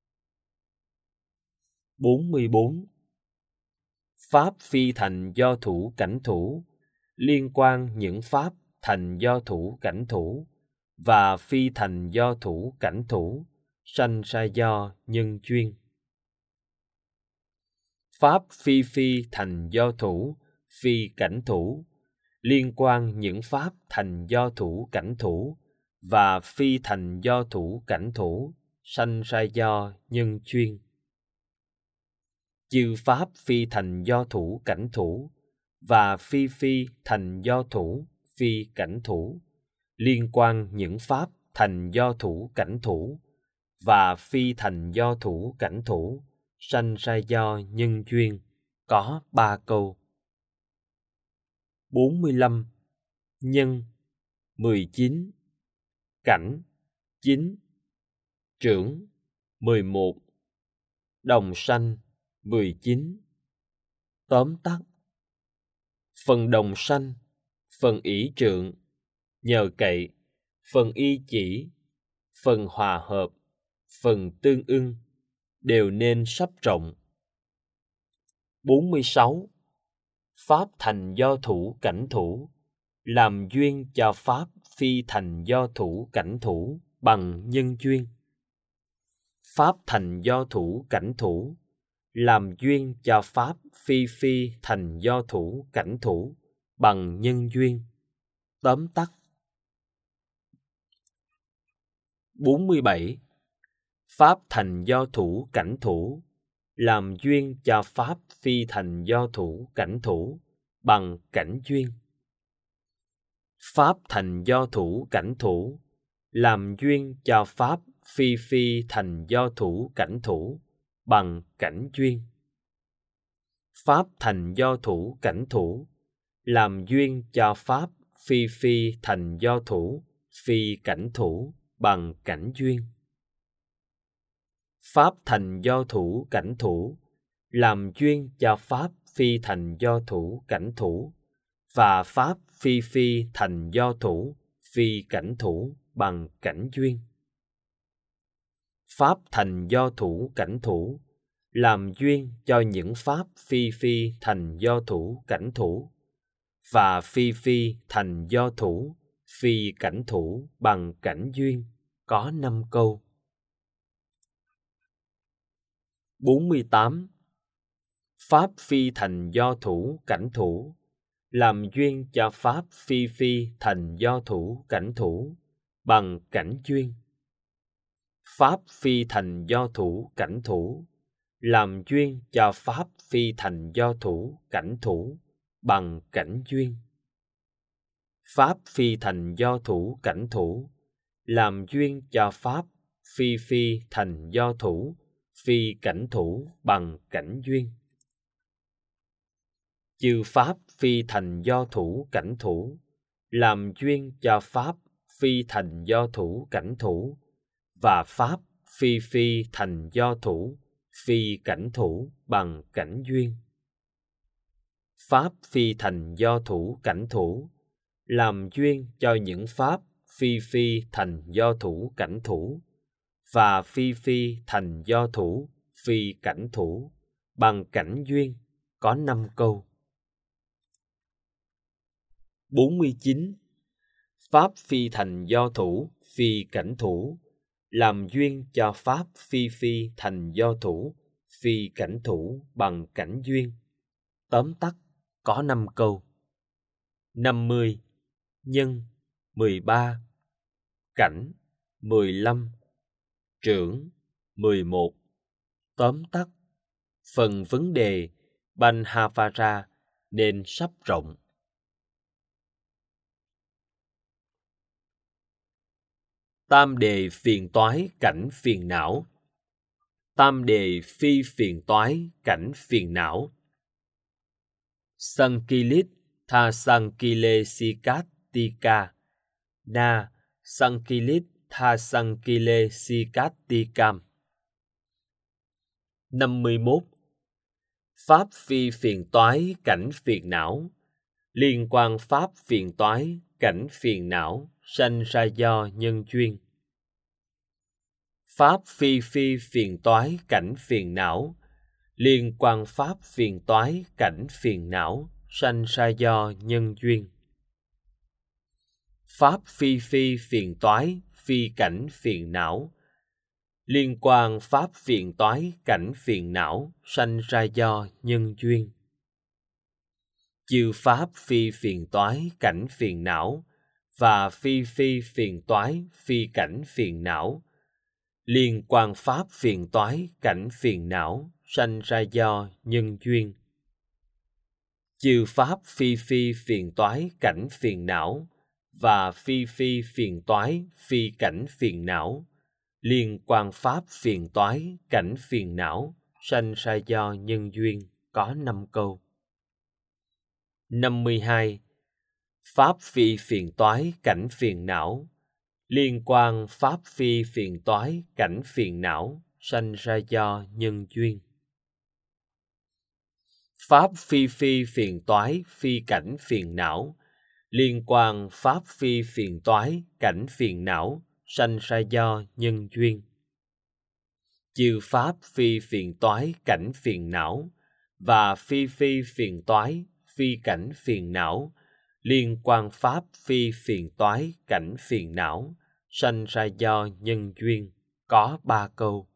bốn mươi bốn. Pháp phi thành do thủ cảnh thủ, liên quan những pháp thành do thủ cảnh thủ và phi thành do thủ cảnh thủ, sanh ra do nhân duyên. Pháp phi phi thành do thủ phi cảnh thủ, liên quan những pháp thành do thủ cảnh thủ và phi thành do thủ cảnh thủ, sanh ra do nhân duyên. Chư pháp phi thành do thủ cảnh thủ và phi phi thành do thủ phi cảnh thủ, liên quan những pháp thành do thủ cảnh thủ và phi thành do thủ cảnh thủ, sanh ra do nhân duyên. Có ba câu. bốn mươi lăm. Nhân mười chín, cảnh chín, trưởng mười một, đồng sanh mười chín. Tóm tắt: phần đồng sanh, phần ỷ trượng, nhờ cậy, phần y chỉ, phần hòa hợp, phần tương ưng, đều nên sắp rộng. bốn mươi sáu. Pháp thành do thủ cảnh thủ, làm duyên cho Pháp phi thành do thủ cảnh thủ bằng nhân duyên. Pháp thành do thủ cảnh thủ, làm duyên cho Pháp phi phi thành do thủ cảnh thủ bằng nhân duyên. Tóm tắt. bốn mươi bảy. Pháp thành do thủ cảnh thủ, làm duyên cho Pháp phi thành do thủ cảnh thủ bằng cảnh duyên. Pháp thành do thủ cảnh thủ, làm duyên cho Pháp phi phi thành do thủ cảnh thủ bằng cảnh duyên. Pháp thành do thủ cảnh thủ, làm duyên cho Pháp phi phi thành do thủ phi cảnh thủ bằng cảnh duyên. Pháp thành do thủ cảnh thủ, làm duyên cho Pháp phi thành do thủ cảnh thủ và Pháp phi phi thành do thủ phi cảnh thủ bằng cảnh duyên. Pháp thành do thủ cảnh thủ, làm duyên cho những Pháp phi phi thành do thủ cảnh thủ và phi phi thành do thủ phi cảnh thủ bằng cảnh duyên, có năm câu. bốn mươi tám. Pháp phi thành do thủ cảnh thủ, làm duyên cho Pháp phi phi thành do thủ cảnh thủ bằng cảnh duyên. Pháp phi thành do thủ cảnh thủ, làm duyên cho Pháp phi thành do thủ cảnh thủ bằng cảnh duyên. Pháp phi thành do thủ cảnh thủ, làm duyên cho Pháp phi phi thành do thủ phi cảnh thủ bằng cảnh duyên. Chư Pháp phi thành do thủ cảnh thủ, làm duyên cho Pháp phi thành do thủ cảnh thủ và Pháp phi phi thành do thủ phi cảnh thủ bằng cảnh duyên. Pháp phi thành do thủ cảnh thủ, làm duyên cho những Pháp phi phi thành do thủ cảnh thủ và phi phi thành do thủ phi cảnh thủ bằng cảnh duyên, có năm câu. bốn mươi chín. Pháp phi thành do thủ phi cảnh thủ, làm duyên cho Pháp phi phi thành do thủ phi cảnh thủ bằng cảnh duyên. Tóm tắt, có năm câu. năm mươi. Nhân mười ba, cảnh mười lăm, trưởng mười một. Tóm tắt, phần vấn đề Banhavara nên sắp rộng. Tam đề phiền toái cảnh phiền não. Tam đề phi phiền toái cảnh phiền não. Sankilit tha sankile sikatika, na sankilit tha sankile sikatikam. năm mươi mốt. Pháp phi phiền toái cảnh phiền não, liên quan Pháp phiền toái cảnh phiền não sanh ra do nhân duyên. Pháp phi phi phiền toái cảnh phiền não, liên quan Pháp phiền toái cảnh phiền não sanh ra do nhân duyên. Pháp phi phi phiền toái phi cảnh phiền não, liên quan Pháp phiền toái cảnh phiền não sanh ra do nhân duyên. Chư Pháp phi phiền toái cảnh phiền não và phi phi phiền toái phi cảnh phiền não, liên quan Pháp phiền toái cảnh phiền não sanh ra do nhân duyên. Chư Pháp phi phi phiền toái cảnh phiền não và phi phi phiền toái phi cảnh phiền não, liên quan Pháp phiền toái cảnh phiền não sanh ra do nhân duyên, có năm câu. năm mươi hai. Pháp phi phiền toái cảnh phiền não, liên quan Pháp phi phiền toái cảnh phiền não sanh ra do nhân duyên. Pháp phi phi phiền toái phi cảnh phiền não, liên quan pháp phi phiền toái, cảnh phiền não, sanh ra do nhân duyên. Chư pháp phi phiền toái, cảnh phiền não và phi phi phiền toái, phi cảnh phiền não, liên quan pháp phi phiền toái, cảnh phiền não, sanh ra do nhân duyên, có ba câu.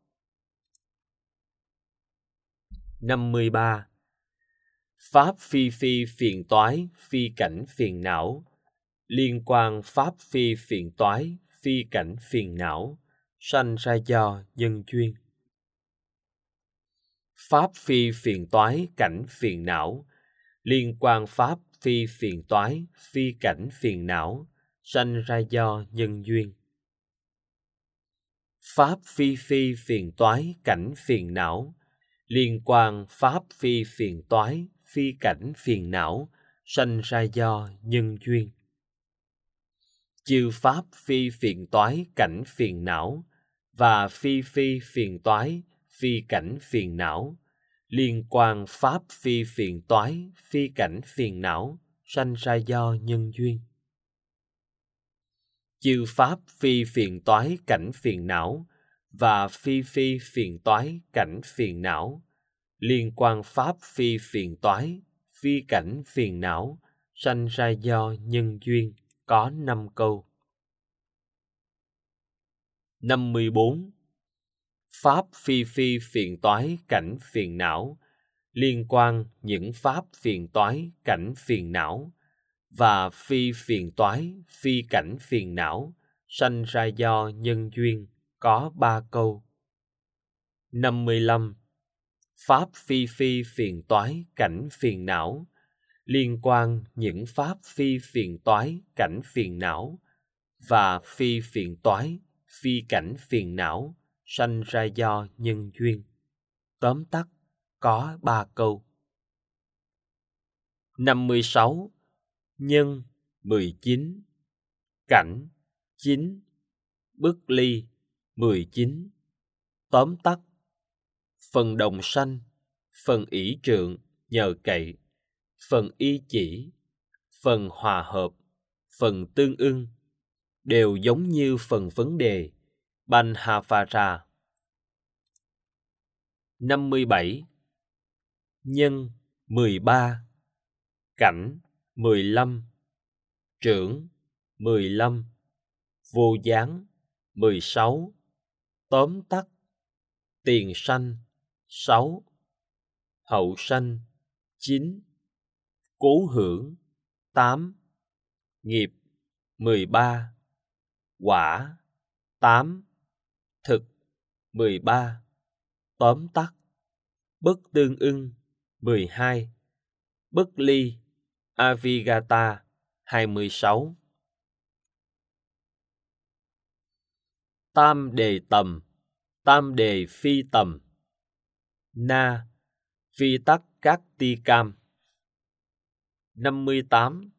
năm mươi ba. Pháp phi phi phiền toái, phi cảnh phiền não, liên quan pháp phi phiền toái, phi cảnh phiền não, sanh ra do nhân duyên. Pháp phi phiền toái, cảnh phiền não, liên quan pháp phi phiền toái, phi cảnh phiền não, sanh ra do nhân duyên. Pháp phi phi phiền toái, cảnh phiền não, liên quan pháp phi phiền toái, phi cảnh phiền não, sanh ra do nhân duyên. Chư pháp phi phiền toái, cảnh phiền não và phi phi phiền toái, phi cảnh phiền não, liên quan pháp phi phiền toái, phi cảnh phiền não, sanh ra do nhân duyên. Chư pháp phi phiền toái, cảnh phiền não và phi phi phiền toái, cảnh phiền não, liên quan pháp phi phiền toái, phi cảnh phiền não, sanh ra do nhân duyên, có năm câu. năm mươi bốn. Pháp phi phi phiền toái, cảnh phiền não, liên quan những pháp phiền toái, cảnh phiền não và phi phiền toái, phi cảnh phiền não, sanh ra do nhân duyên, có ba câu. năm mươi lăm. Pháp phi phi phiền toái, cảnh phiền não, liên quan những pháp phi phiền toái, cảnh phiền não và phi phiền toái, phi cảnh phiền não, sanh ra do nhân duyên. Tóm tắt, có ba câu. năm mươi sáu. Nhân mười chín, cảnh chín, bức ly mười chín. Tóm tắt, phần đồng sanh, phần ỷ trượng nhờ cậy, phần y chỉ, phần hòa hợp, phần tương ưng đều giống như phần vấn đề Banhavara. năm mươi bảy. Nhân mười ba, cảnh mười lăm, trưởng mười lăm, vô gián mười sáu. Tóm tắt, tiền sanh sáu, hậu sanh chín, cố hưởng tám, nghiệp mười ba, quả tám, thực mười ba. Tóm tắt, bất tương ưng mười hai, bất ly Avigata hai mươi sáu. Tam đề tầm, tam đề phi tầm. Na phi tắc các ti cam. năm mươi tám.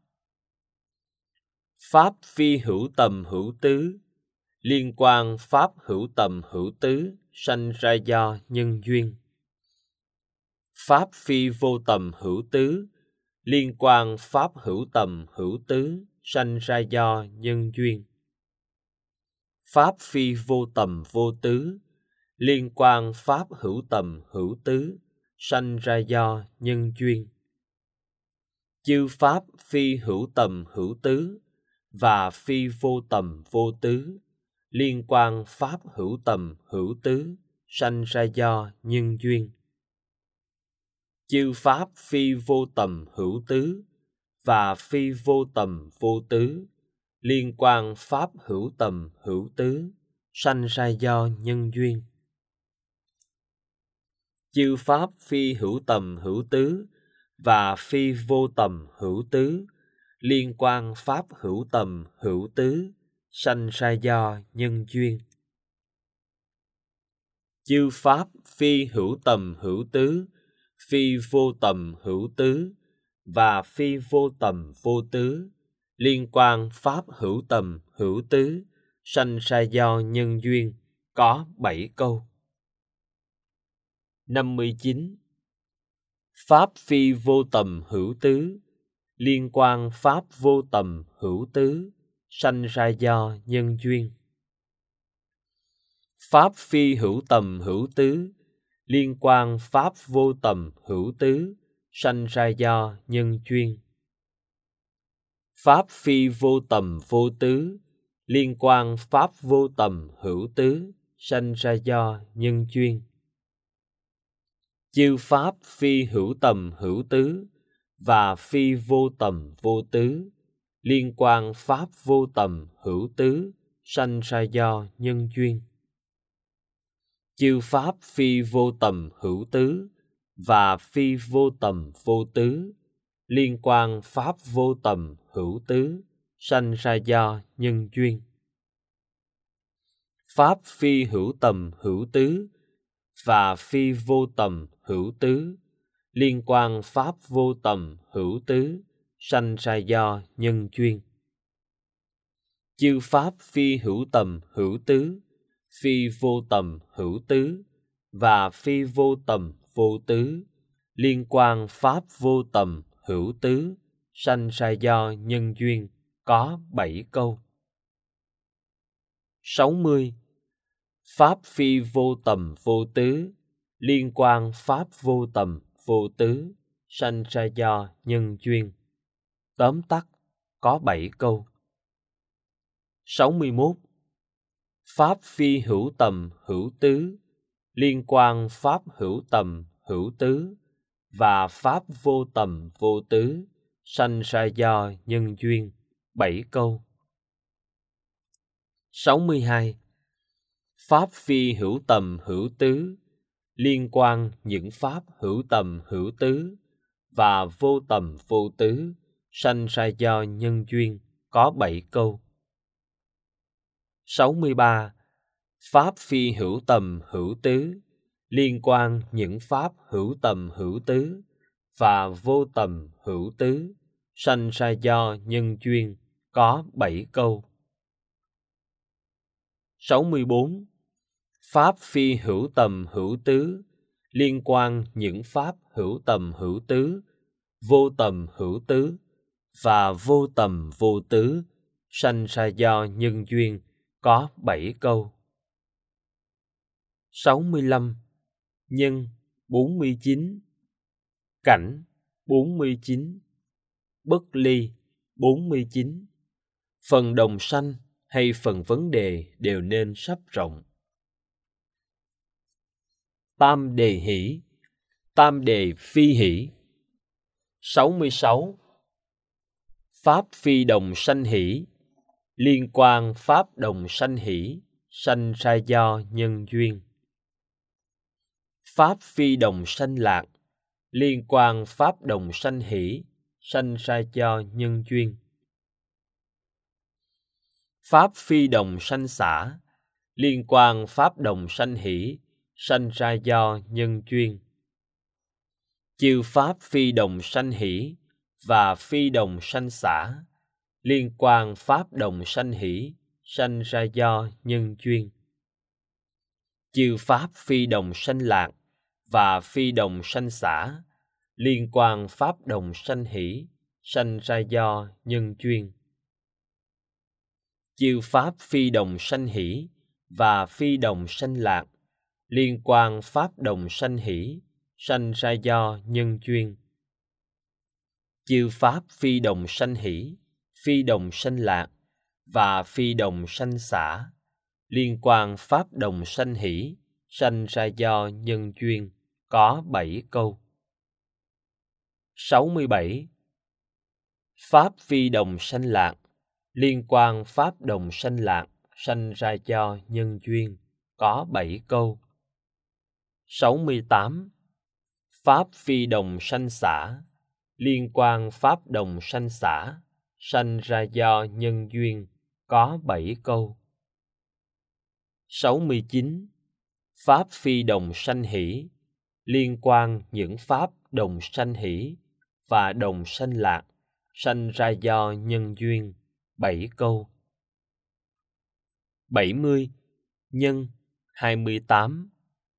Pháp phi hữu tầm hữu tứ, liên quan pháp hữu tầm hữu tứ, sanh ra do nhân duyên. Pháp phi vô tầm hữu tứ, liên quan pháp hữu tầm hữu tứ, sanh ra do nhân duyên. Pháp phi vô tầm vô tứ, liên quan pháp hữu tầm hữu tứ, sanh ra do nhân duyên. Chư pháp phi hữu tầm hữu tứ và phi vô tầm vô tứ, liên quan pháp hữu tầm hữu tứ, sanh ra do nhân duyên. Chư pháp phi vô tầm hữu tứ và phi vô tầm vô tứ, liên quan pháp hữu tầm hữu tứ, sanh ra do nhân duyên. Chư pháp phi hữu tầm hữu tứ và phi vô tầm hữu tứ, liên quan pháp hữu tầm hữu tứ, sanh ra do nhân duyên. Chư pháp phi hữu tầm hữu tứ, phi vô tầm hữu tứ và phi vô tầm vô tứ, liên quan pháp hữu tầm hữu tứ, sanh ra do nhân duyên, có bảy câu. năm mươi chín. Pháp phi vô tầm hữu tứ, liên quan pháp vô tầm hữu tứ, sanh ra do nhân duyên. Pháp phi hữu tầm hữu tứ, liên quan pháp vô tầm hữu tứ, sanh ra do nhân duyên. Pháp phi vô tầm vô tứ, liên quan pháp vô tầm hữu tứ, sanh ra do nhân duyên. Chư pháp phi hữu tầm hữu tứ và phi vô tầm vô tứ, liên quan pháp vô tầm hữu tứ, sanh ra do nhân duyên. Chư pháp phi vô tầm hữu tứ và phi vô tầm vô tứ, liên quan pháp vô tầm hữu tứ, sanh ra do nhân duyên. Pháp phi hữu tầm hữu tứ và phi vô tầm hữu tứ, liên quan pháp vô tầm hữu tứ, sanh ra do nhân duyên. Chư pháp phi hữu tầm hữu tứ, phi vô tầm hữu tứ và phi vô tầm vô tứ, liên quan pháp vô tầm hữu tứ, sanh ra do nhân duyên, có bảy câu. sáu mươi. Pháp phi vô tầm vô tứ, liên quan pháp vô tầm vô tứ, sanh ra do nhân duyên. Tóm tắt có bảy câu. sáu mươi mốt. Pháp phi hữu tầm hữu tứ, liên quan pháp hữu tầm hữu tứ và pháp vô tầm vô tứ, sanh ra do nhân duyên. Bảy câu. sáu mươi hai. Pháp phi hữu tầm hữu tứ, liên quan những pháp hữu tầm hữu tứ và vô tầm vô tứ, sanh ra do nhân duyên. Có bảy câu. sáu mươi ba. Pháp phi hữu tầm hữu tứ, liên quan những pháp hữu tầm hữu tứ và vô tầm hữu tứ, sanh ra do nhân duyên. Có bảy câu. sáu mươi bốn. Pháp phi hữu tầm hữu tứ, liên quan những pháp hữu tầm hữu tứ, vô tầm hữu tứ và vô tầm vô tứ, sanh ra do nhân duyên. Có bảy câu. sáu mươi lăm. Nhân bốn mươi chín. Cảnh bốn mươi chín. Bất ly bốn mươi chín. Phần đồng sanh hay phần vấn đề đều nên sắp rộng. Tam đề hỷ, tam đề phi hỷ. sáu mươi sáu. Pháp phi đồng sanh hỷ, liên quan pháp đồng sanh hỷ, sanh ra do nhân duyên. Pháp phi đồng sanh lạc, liên quan pháp đồng sanh hỷ, sanh ra do nhân duyên. Pháp phi đồng sanh xả, liên quan pháp đồng sanh hỷ, sanh ra do nhân duyên. Chư pháp phi đồng sanh hỷ và phi đồng sanh xả, liên quan pháp đồng sanh hỷ, sanh ra do nhân duyên. Chư pháp phi đồng sanh lạc và phi đồng sanh xả, liên quan pháp đồng sanh hỷ, sanh ra do nhân duyên. Chư pháp phi đồng sanh hỷ và phi đồng sanh lạc, liên quan pháp đồng sanh hỷ, sanh ra do nhân duyên. Chư pháp phi đồng sanh hỷ, phi đồng sanh lạc và phi đồng sanh xả, liên quan pháp đồng sanh hỷ, sanh ra do nhân duyên. Có bảy câu. sáu mươi bảy. Pháp phi đồng sanh lạc, liên quan pháp đồng sanh lạc, sanh ra do nhân duyên. Có bảy câu. sáu mươi tám. Pháp phi đồng sanh xả, liên quan pháp đồng sanh xả, sanh ra do nhân duyên. Có bảy câu. sáu mươi chín. Pháp phi đồng sanh hỷ, liên quan những pháp đồng sanh hỷ và đồng sanh lạc, sanh ra do nhân duyên. Bảy câu. bảy mươi. Nhân hai mươi tám.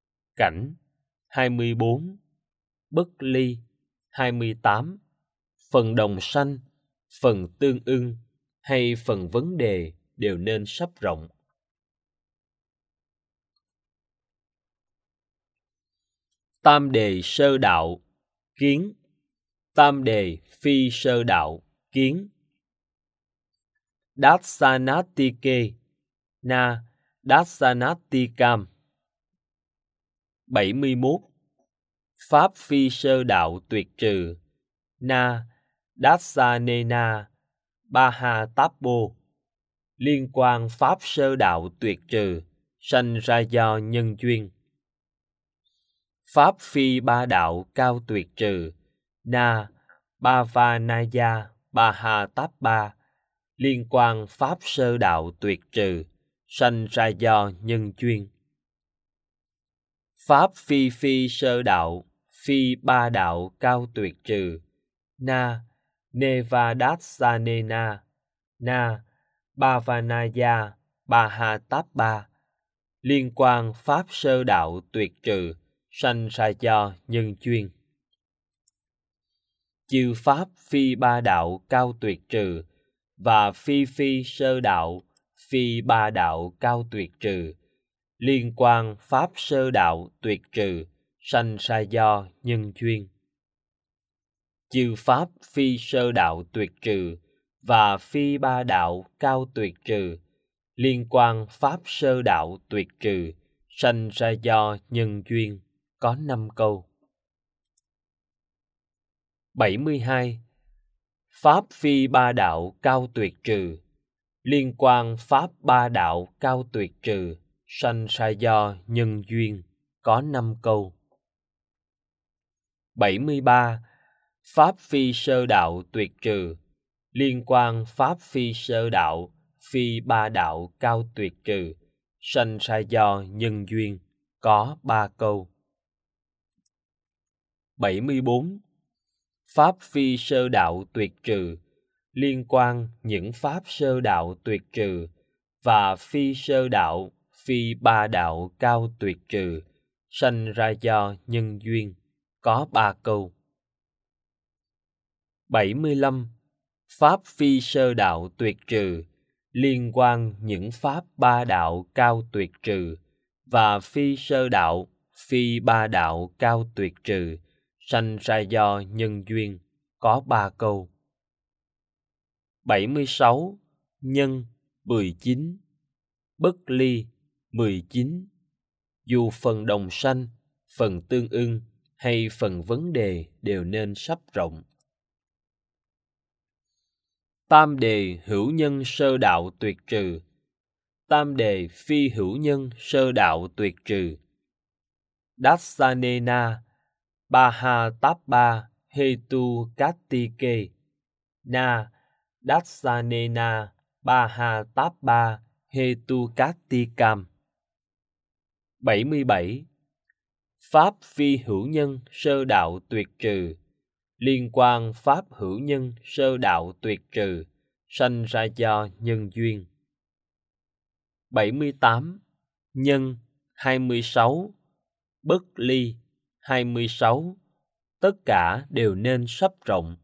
Cảnh hai mươi bốn. Bất ly hai mươi tám. phần đồng sanh, phần tương ưng hay phần vấn đề đều nên sắp rộng. Tam đề sơ đạo, kiến. Tam đề phi sơ đạo, kiến. Dasanatike, na Dasanatikam. bảy mươi mốt. Pháp phi sơ đạo tuyệt trừ, na Dasanena Bahatappo. Liên quan pháp sơ đạo tuyệt trừ, sanh ra do nhân duyên. Pháp phi ba đạo cao tuyệt trừ, na Bhavanaya Bahatappa. Liên quan pháp sơ đạo tuyệt trừ, sanh ra do nhân duyên. Pháp phi phi sơ đạo, phi ba đạo cao tuyệt trừ, na Nevadasanena, na Bhavanaya Bahatappa. Liên quan pháp sơ đạo tuyệt trừ, sanh ra do nhân duyên. Chư pháp phi ba đạo cao tuyệt trừ và phi phi sơ đạo, phi ba đạo cao tuyệt trừ. Liên quan pháp sơ đạo tuyệt trừ, sanh ra do nhân duyên. Chư pháp phi sơ đạo tuyệt trừ và phi ba đạo cao tuyệt trừ. Liên quan pháp sơ đạo tuyệt trừ, sanh ra do nhân duyên. Có năm câu. bảy mươi hai. Pháp phi ba đạo cao tuyệt trừ. Liên quan pháp ba đạo cao tuyệt trừ, sanh ra do nhân duyên. Có năm câu. bảy mươi ba. Pháp phi sơ đạo tuyệt trừ. Liên quan pháp phi sơ đạo, phi ba đạo cao tuyệt trừ, sanh ra do nhân duyên. Có ba câu. bảy mươi bốn. Pháp phi sơ đạo tuyệt trừ. Liên quan những pháp sơ đạo tuyệt trừ và phi sơ đạo, phi ba đạo cao tuyệt trừ, sanh ra do nhân duyên. Có ba câu. bảy mươi lăm. Pháp phi sơ đạo tuyệt trừ. Liên quan những pháp ba đạo cao tuyệt trừ và phi sơ đạo, phi ba đạo cao tuyệt trừ, sanh ra do nhân duyên. Có ba câu. bảy mươi sáu. Nhân mười chín. Bất ly mười chín. Dù phần đồng sanh, phần tương ưng hay phần vấn đề đều nên sắp rộng. Tam đề hữu nhân sơ đạo tuyệt trừ. Tam đề phi hữu nhân sơ đạo tuyệt trừ. Dasanena Bahatappa hetu kattike, na Dasanena Bahatappa hetu kattikam. bảy mươi bảy. Pháp phi hữu nhân sơ đạo tuyệt trừ. Liên quan pháp hữu nhân sơ đạo tuyệt trừ, sanh ra do nhân duyên. bảy mươi tám. Nhân hai mươi sáu. Bất ly hai mươi sáu. Tất cả đều nên sắp rộng.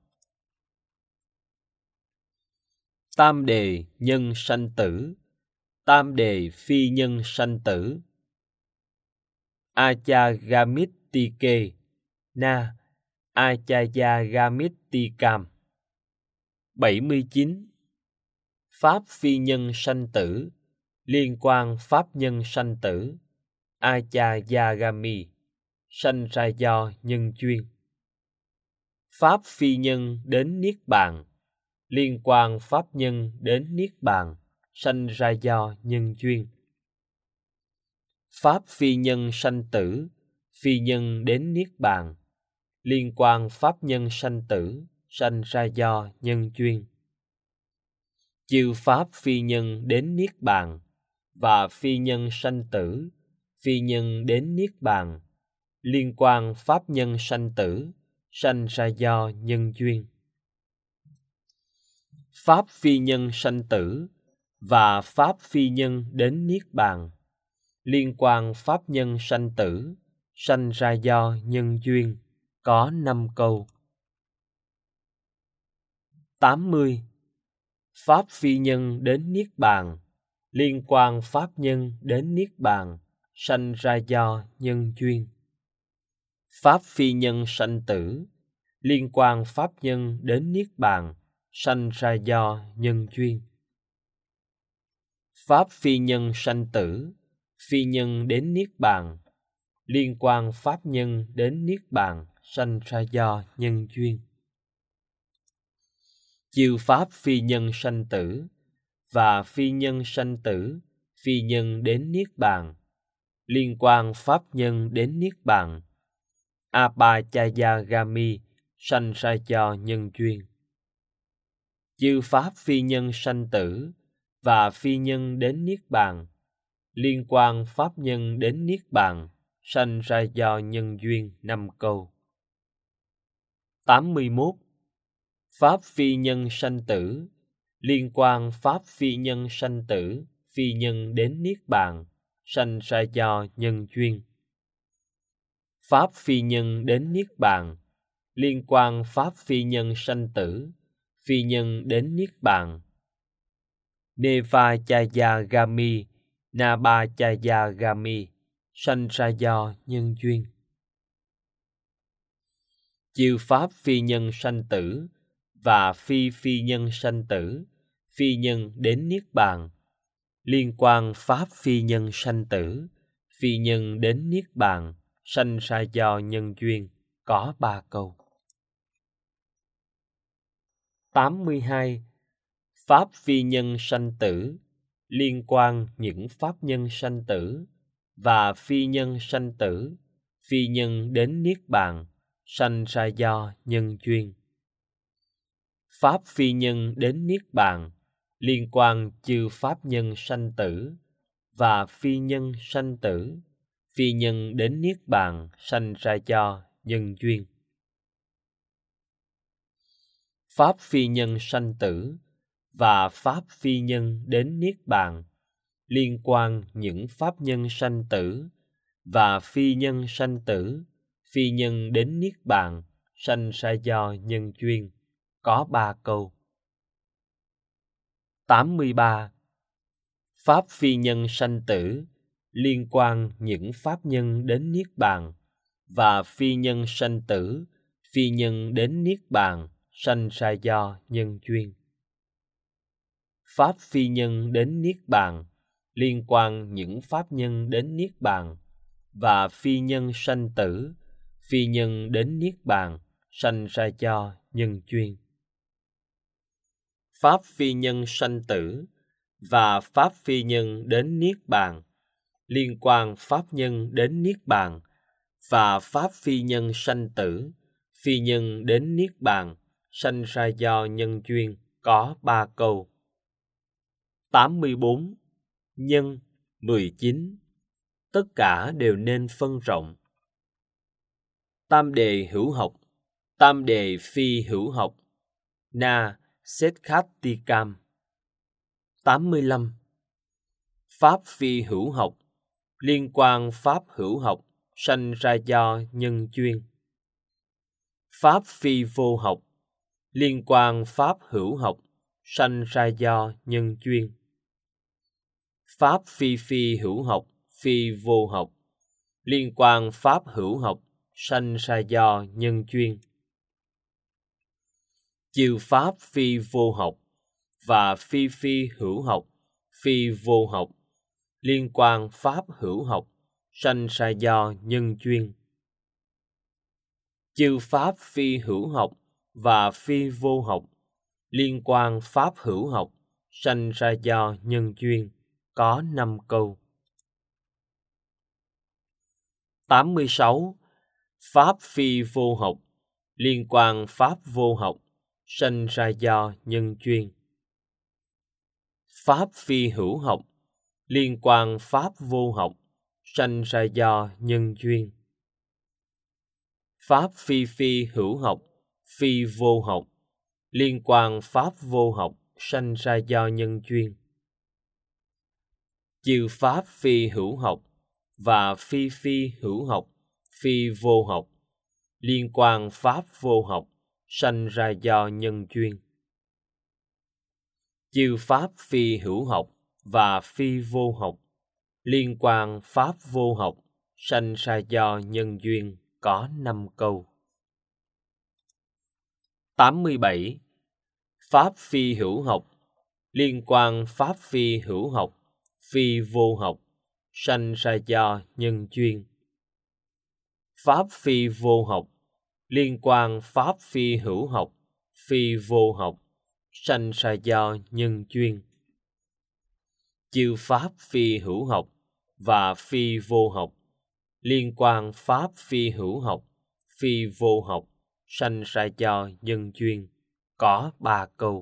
Tam đề nhân sanh tử. Tam đề phi nhân sanh tử. Achagamitike, na Achayagamittikam. bảy mươi chín. Pháp phi nhân sanh tử. Liên quan pháp nhân sanh tử. Achayagami, sanh ra do nhân duyên. Pháp phi nhân đến niết bàn. Liên quan pháp nhân đến niết bàn, sanh ra do nhân duyên. Pháp phi nhân sanh tử. Phi nhân đến niết bàn. Liên quan pháp nhân sanh tử, sanh ra do nhân duyên. Chư pháp phi nhân đến niết bàn và phi nhân sanh tử, phi nhân đến niết bàn. Liên quan pháp nhân sanh tử, sanh ra do nhân duyên. Pháp phi nhân sanh tử và pháp phi nhân đến niết bàn. Liên quan pháp nhân sanh tử, sanh ra do nhân duyên. Có năm câu. bảy mươi tám. Pháp phi sơ đạo tuyệt trừ. Liên quan pháp phi sơ đạo, phi ba đạo cao tuyệt trừ, sanh ra do nhân duyên. tám mươi. Pháp phi nhân đến Niết Bàn, liên quan pháp nhân đến Niết Bàn, sanh ra do nhân duyên. Pháp phi nhân sanh tử, liên quan pháp nhân đến Niết Bàn, sanh ra do nhân duyên. Pháp phi nhân sanh tử, phi nhân đến Niết Bàn, liên quan pháp nhân đến Niết Bàn, sanh ra do nhân duyên. Chư pháp phi nhân sanh tử và phi nhân sanh tử, phi nhân đến Niết Bàn, liên quan pháp nhân đến Niết Bàn, Abhayagami, sanh ra do nhân duyên. Chư pháp phi nhân sanh tử và phi nhân đến Niết Bàn, liên quan pháp nhân đến Niết Bàn, sanh ra do nhân duyên. Năm câu. tám mươi mốt. Pháp phi nhân sanh tử, liên quan pháp phi nhân sanh tử, phi nhân đến Niết Bàn, sanh ra do nhân duyên. Pháp phi nhân đến Niết Bàn, liên quan pháp phi nhân sanh tử, phi nhân đến Niết Bàn. Nevachayagami, Nabhayagami, sanh ra do nhân duyên. Chư pháp phi nhân sanh tử và phi phi nhân sanh tử, phi nhân đến Niết Bàn, liên quan pháp phi nhân sanh tử, phi nhân đến Niết Bàn, sanh ra do nhân duyên. Có ba câu. tám mươi hai. Pháp phi nhân sanh tử, liên quan những pháp nhân sanh tử và phi nhân sanh tử, phi nhân đến Niết Bàn, sanh ra do nhân duyên. Pháp phi nhân đến Niết Bàn, liên quan chư pháp nhân sanh tử và phi nhân sanh tử, phi nhân đến Niết Bàn, sanh ra do nhân duyên. Pháp phi nhân sanh tử và pháp phi nhân đến Niết Bàn, liên quan những pháp nhân sanh tử và phi nhân sanh tử, phi nhân đến Niết Bàn, sanh ra do nhân duyên. Có ba câu. tám mươi ba. Pháp phi nhân sanh tử, liên quan những pháp nhân đến Niết Bàn và phi nhân sanh tử, phi nhân đến Niết Bàn, sanh ra do nhân duyên. Pháp phi nhân đến Niết Bàn, liên quan những pháp nhân đến Niết Bàn và phi nhân sanh tử, phi nhân đến Niết Bàn, sanh ra do nhân duyên. Pháp phi nhân sanh tử và pháp phi nhân đến Niết Bàn, liên quan pháp nhân đến Niết Bàn và pháp phi nhân sanh tử, phi nhân đến Niết Bàn, sanh ra do nhân duyên. Có ba câu. tám mươi bốn. Nhân mười chín. Tất cả đều nên phân rộng. Tam đề hữu học, tam đề phi hữu học. Na Setkhatikam. tám mươi lăm. Pháp phi hữu học, liên quan pháp hữu học, sanh ra do nhân duyên. Pháp phi vô học, liên quan pháp hữu học, sanh ra do nhân duyên. Pháp phi phi hữu học, phi vô học, liên quan pháp hữu học, sanh ra do nhân duyên. Chư pháp phi vô học và phi phi hữu học, phi vô học, liên quan pháp hữu học, sanh ra do nhân duyên. Chư pháp phi hữu học và phi vô học, liên quan pháp hữu học, sanh ra do nhân duyên. Có năm câu. tám mươi sáu. Pháp phi vô học, liên quan pháp vô học, sanh ra do nhân duyên. Pháp phi hữu học, liên quan pháp vô học, sanh ra do nhân duyên. Pháp phi phi hữu học, phi vô học, liên quan pháp vô học, sanh ra do nhân duyên. Chư pháp phi hữu học và phi phi hữu học, phi vô học, liên quan pháp vô học, sanh ra do nhân duyên. Chư pháp phi hữu học và phi vô học, liên quan pháp vô học, sanh ra do nhân duyên, có năm câu. tám mươi bảy. Pháp phi hữu học, liên quan pháp phi hữu học, phi vô học, sanh ra do nhân duyên. Pháp phi vô học, liên quan pháp phi hữu học, phi vô học, sanh ra do nhân duyên. Chư pháp phi hữu học và phi vô học, liên quan pháp phi hữu học, phi vô học, sanh ra do nhân duyên, có ba câu.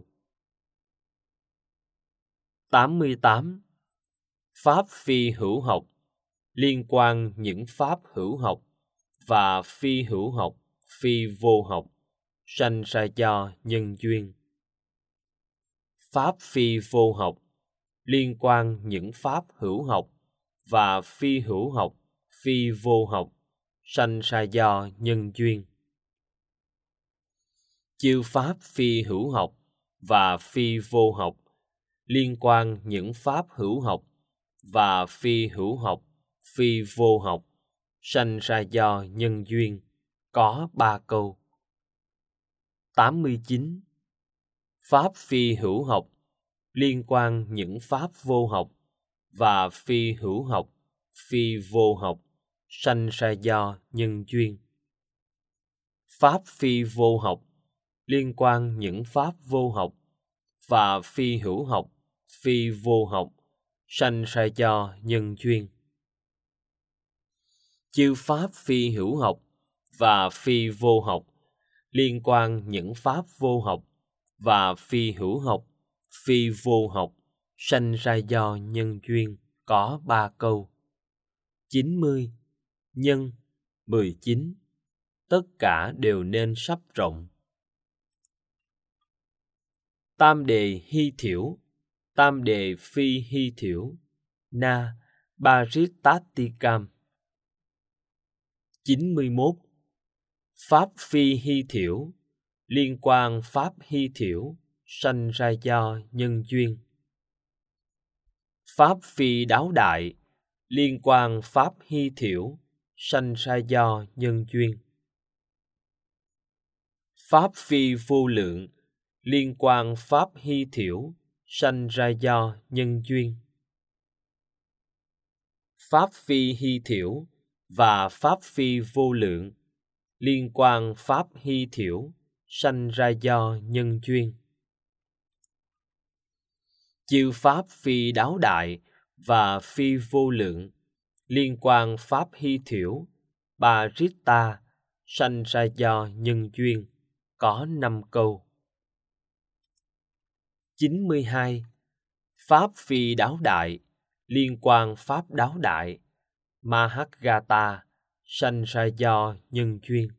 tám mươi tám. Pháp phi hữu học, liên quan những pháp hữu học và phi hữu học, phi vô học, sanh ra do nhân duyên. Pháp phi vô học, liên quan những pháp hữu học và phi hữu học, phi vô học, sanh ra do nhân duyên. Chư pháp phi hữu học và phi vô học, liên quan những pháp hữu học và phi hữu học, phi vô học, sanh ra do nhân duyên, có ba câu. tám mươi chín. Pháp phi hữu học, liên quan những pháp vô học và phi hữu học, phi vô học, sanh ra do nhân duyên. Pháp phi vô học, liên quan những pháp vô học và phi hữu học, phi vô học, sanh ra do nhân duyên. Chư pháp phi hữu học và phi vô học, liên quan những pháp vô học và phi hữu học, phi vô học, sanh ra do nhân duyên, có ba câu. chín mươi. Nhân. mười chín. Tất cả đều nên sắp rộng. Tam đề hy thiểu, tam đề phi hy thiểu, na Paritattikam. chín mươi mốt. Pháp phi hy thiểu, liên quan pháp hy thiểu, sanh ra do nhân duyên. Pháp phi đáo đại, liên quan pháp hy thiểu, sanh ra do nhân duyên. Pháp phi vô lượng, liên quan pháp hy thiểu, sanh ra do nhân duyên. Pháp phi hy thiểu và pháp phi vô lượng, liên quan pháp hy thiểu, sanh ra do nhân duyên. Chư pháp phi đáo đại và phi vô lượng, liên quan pháp hy thiểu, Paritta, sanh ra do nhân duyên, có năm câu. chín mươi hai. Pháp phi đáo đại, liên quan pháp đáo đại, Mahagata, sanh ra do nhân duyên.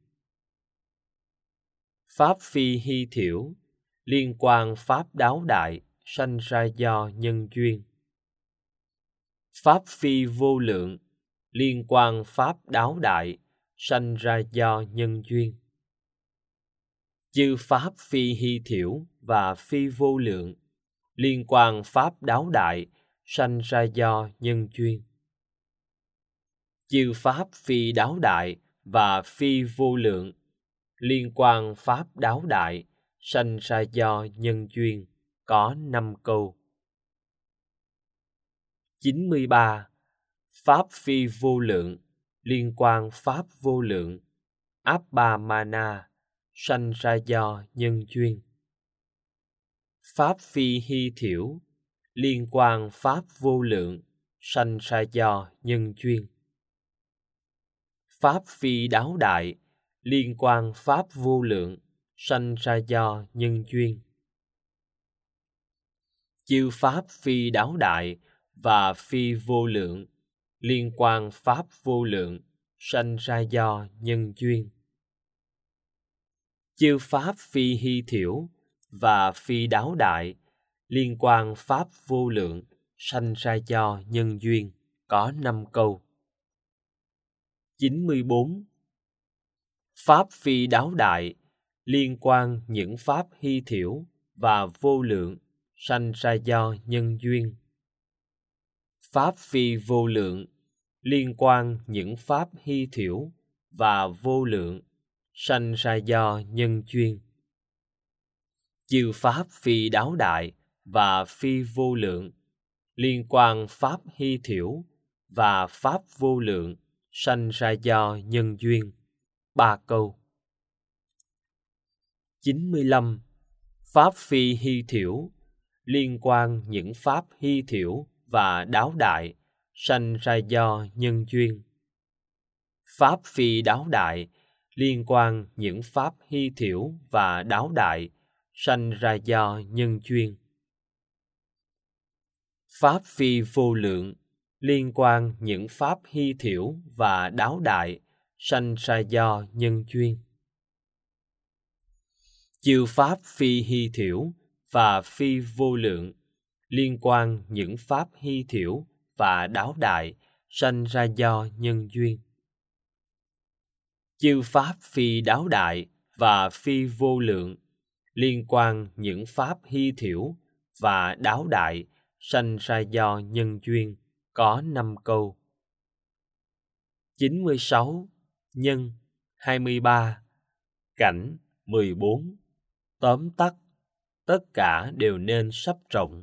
Pháp phi hy thiểu, liên quan pháp đáo đại, sanh ra do nhân duyên. Pháp phi vô lượng, liên quan pháp đáo đại, sanh ra do nhân duyên. Chư pháp phi hy thiểu và phi vô lượng, liên quan pháp đáo đại, sanh ra do nhân duyên. Chư pháp phi đáo đại và phi vô lượng, liên quan pháp đáo đại, sanh ra do nhân duyên, có năm câu. chín mươi ba. Pháp phi vô lượng, liên quan pháp vô lượng, Appamana, sanh ra do nhân duyên. Pháp phi hy thiểu, liên quan pháp vô lượng, sanh ra do nhân duyên. Pháp phi đáo đại, liên quan pháp vô lượng, sanh ra do nhân duyên. Chư pháp phi đáo đại và phi vô lượng, liên quan pháp vô lượng, sanh ra do nhân duyên. Chư pháp phi hy thiểu và phi đáo đại, liên quan pháp vô lượng, sanh ra do nhân duyên, có năm câu. chín mươi bốn. Pháp phi đáo đại, liên quan những pháp hy thiểu và vô lượng, sanh ra do nhân duyên. Pháp phi vô lượng, liên quan những pháp hy thiểu và vô lượng, sanh ra do nhân duyên. Chư pháp phi đáo đại và phi vô lượng, liên quan pháp hy thiểu và pháp vô lượng, sanh ra do nhân duyên. Ba câu. chín mươi lăm. Pháp phi hy thiểu, liên quan những pháp hy thiểu và đáo đại, sanh ra do nhân duyên. Pháp phi đáo đại, liên quan những pháp hy thiểu và đáo đại, sanh ra do nhân duyên. Pháp phi vô lượng, liên quan những pháp hy thiểu và đáo đại, sanh ra do nhân duyên. Chư pháp phi hy thiểu và phi vô lượng, liên quan những pháp hy thiểu và đáo đại, sanh ra do nhân duyên. Chư pháp phi đáo đại và phi vô lượng, liên quan những pháp hy thiểu và đáo đại, sanh ra do nhân duyên. Có năm câu. chín mươi sáu. Nhân hai mươi ba. Cảnh mười bốn. Tóm tắt, tất cả đều nên sắp rộng.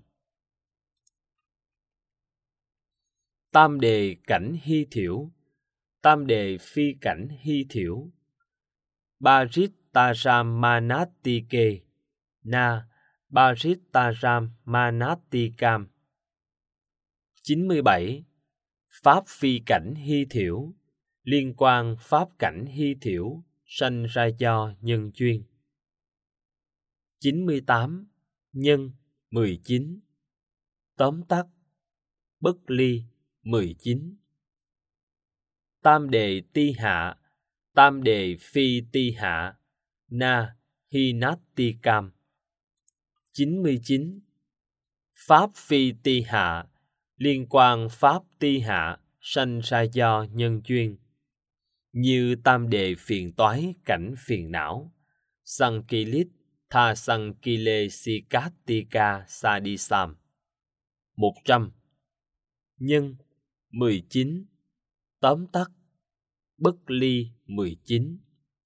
Tam đề cảnh hy thiểu, tam đề phi cảnh hy thiểu. Parittaram manatike na parittaram manatikam. chín mươi bảy. Pháp phi cảnh hy thiểu, liên quan pháp cảnh hy thiểu, sanh ra do nhân duyên. chín mươi tám. Nhân mười chín. Tóm tắt, bất ly mười chín. Tam đề ti hạ, tam đề phi ti hạ, na hinatikam. chín mươi chín. Pháp phi ti hạ, liên quan pháp ti hạ, sanh ra do nhân duyên. Như tam đề phiền toái cảnh phiền não, Sankilit tha sankile sikatika sadisam. một trăm. Nhân mười chín. Tóm tắt, bất ly mười chín.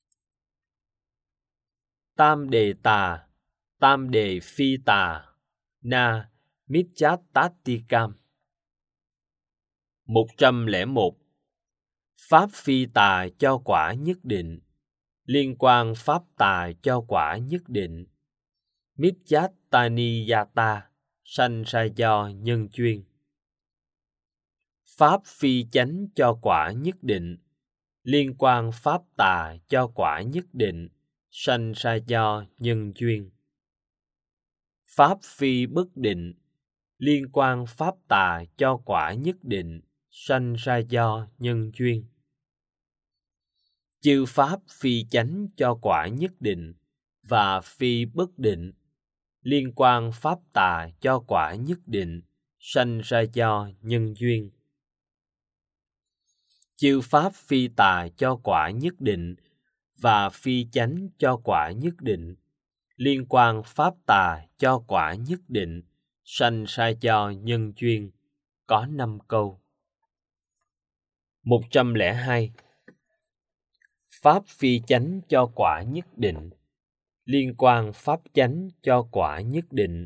Tam đề tà, tam đề phi tà, na mitchattatikam. một trăm lẻ một. Pháp phi tà cho quả nhất định, liên quan pháp tà cho quả nhất định, mitchattaniyata, sanh ra do nhân duyên. Pháp phi chánh cho quả nhất định, liên quan pháp tà cho quả nhất định, sanh ra do nhân duyên. Pháp phi bất định, liên quan pháp tà cho quả nhất định, sanh ra do nhân duyên. Chư pháp phi chánh cho quả nhất định và phi bất định, liên quan pháp tà cho quả nhất định, sanh ra do nhân duyên. Chư pháp phi tà cho quả nhất định và phi chánh cho quả nhất định, liên quan pháp tà cho quả nhất định, sanh ra do nhân duyên. Có năm câu. một trăm lẻ hai. Pháp phi chánh cho quả nhất định, liên quan pháp chánh cho quả nhất định,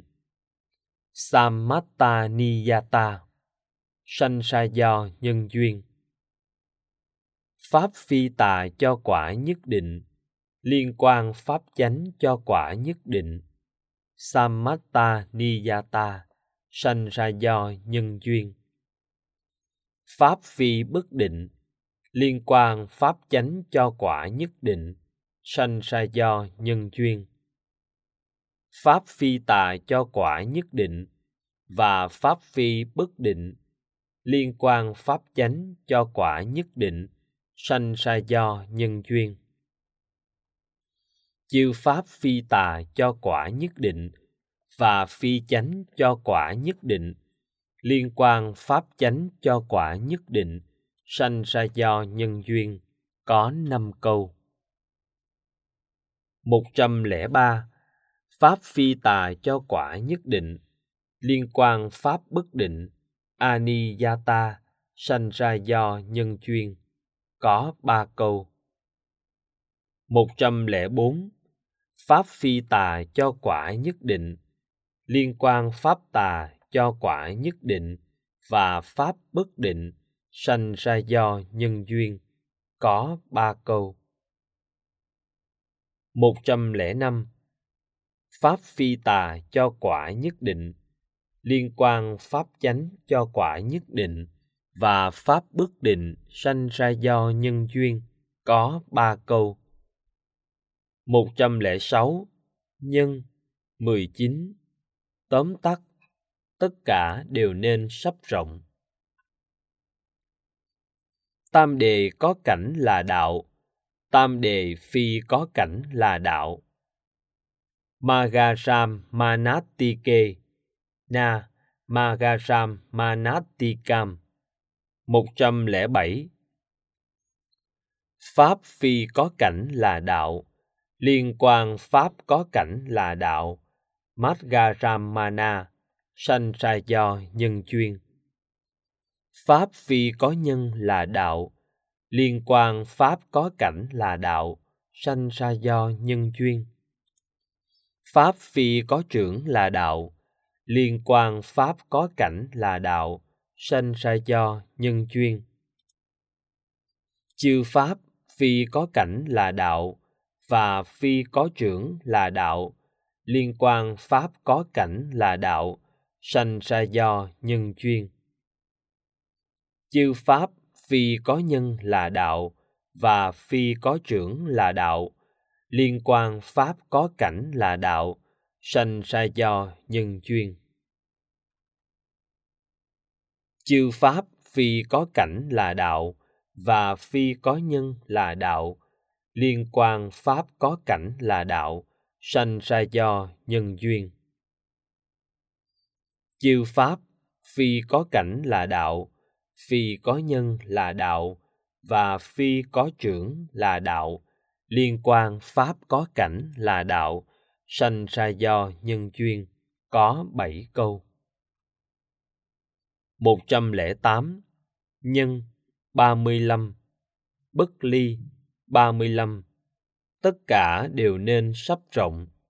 Sammattaniyata, sanh ra do nhân duyên. Pháp phi tà cho quả nhất định, liên quan pháp chánh cho quả nhất định, Sammattaniyata, sanh ra do nhân duyên. Pháp phi bất định, liên quan pháp chánh cho quả nhất định, sanh ra do nhân duyên. Pháp phi tà cho quả nhất định và pháp phi bất định, liên quan pháp chánh cho quả nhất định, sanh ra do nhân duyên. Chư pháp phi tà cho quả nhất định và phi chánh cho quả nhất định, liên quan pháp chánh cho quả nhất định, sanh ra do nhân duyên. Có năm câu. một trăm lẻ ba. Pháp phi tà cho quả nhất định, liên quan pháp bất định, Aniyata, sanh ra do nhân duyên, có ba câu. một trăm lẻ bốn. Pháp phi tà cho quả nhất định, liên quan pháp tà cho quả nhất định và pháp bất định, sanh ra do nhân duyên, có ba câu. một trăm lẻ năm. Pháp phi tà cho quả nhất định, liên quan pháp chánh cho quả nhất định và pháp bất định, sanh ra do nhân duyên, có ba câu. một trăm lẻ sáu. Nhân mười chín. Tóm tắt, tất cả đều nên sắp rộng. Tam đề có cảnh là đạo, tam đề phi có cảnh là đạo. Magaram Manatike Na Magaram Manatikam. một trăm lẻ bảy. Pháp phi có cảnh là đạo, liên quan pháp có cảnh là đạo. Madgaramana, sanh ra do nhân duyên. Pháp phi có nhân là đạo, liên quan pháp có cảnh là đạo, sanh ra do nhân duyên. Pháp phi có trưởng là đạo, liên quan pháp có cảnh là đạo, sanh ra do nhân duyên. Chư pháp phi có cảnh là đạo và phi có trưởng là đạo, liên quan pháp có cảnh là đạo, sanh ra do nhân duyên. Chư pháp phi có nhân là đạo và phi có trưởng là đạo, liên quan pháp có cảnh là đạo, sanh ra do nhân duyên. Chư pháp phi có cảnh là đạo và phi có nhân là đạo, liên quan pháp có cảnh là đạo, sanh ra do nhân duyên. Chư pháp phi có cảnh là đạo, phi có nhân là đạo và phi có trưởng là đạo, liên quan pháp có cảnh là đạo, sanh ra do nhân duyên, có bảy câu. một trăm lẻ tám. Nhân ba mươi lăm. Bất ly ba mươi lăm. Tất cả đều nên sắp rộng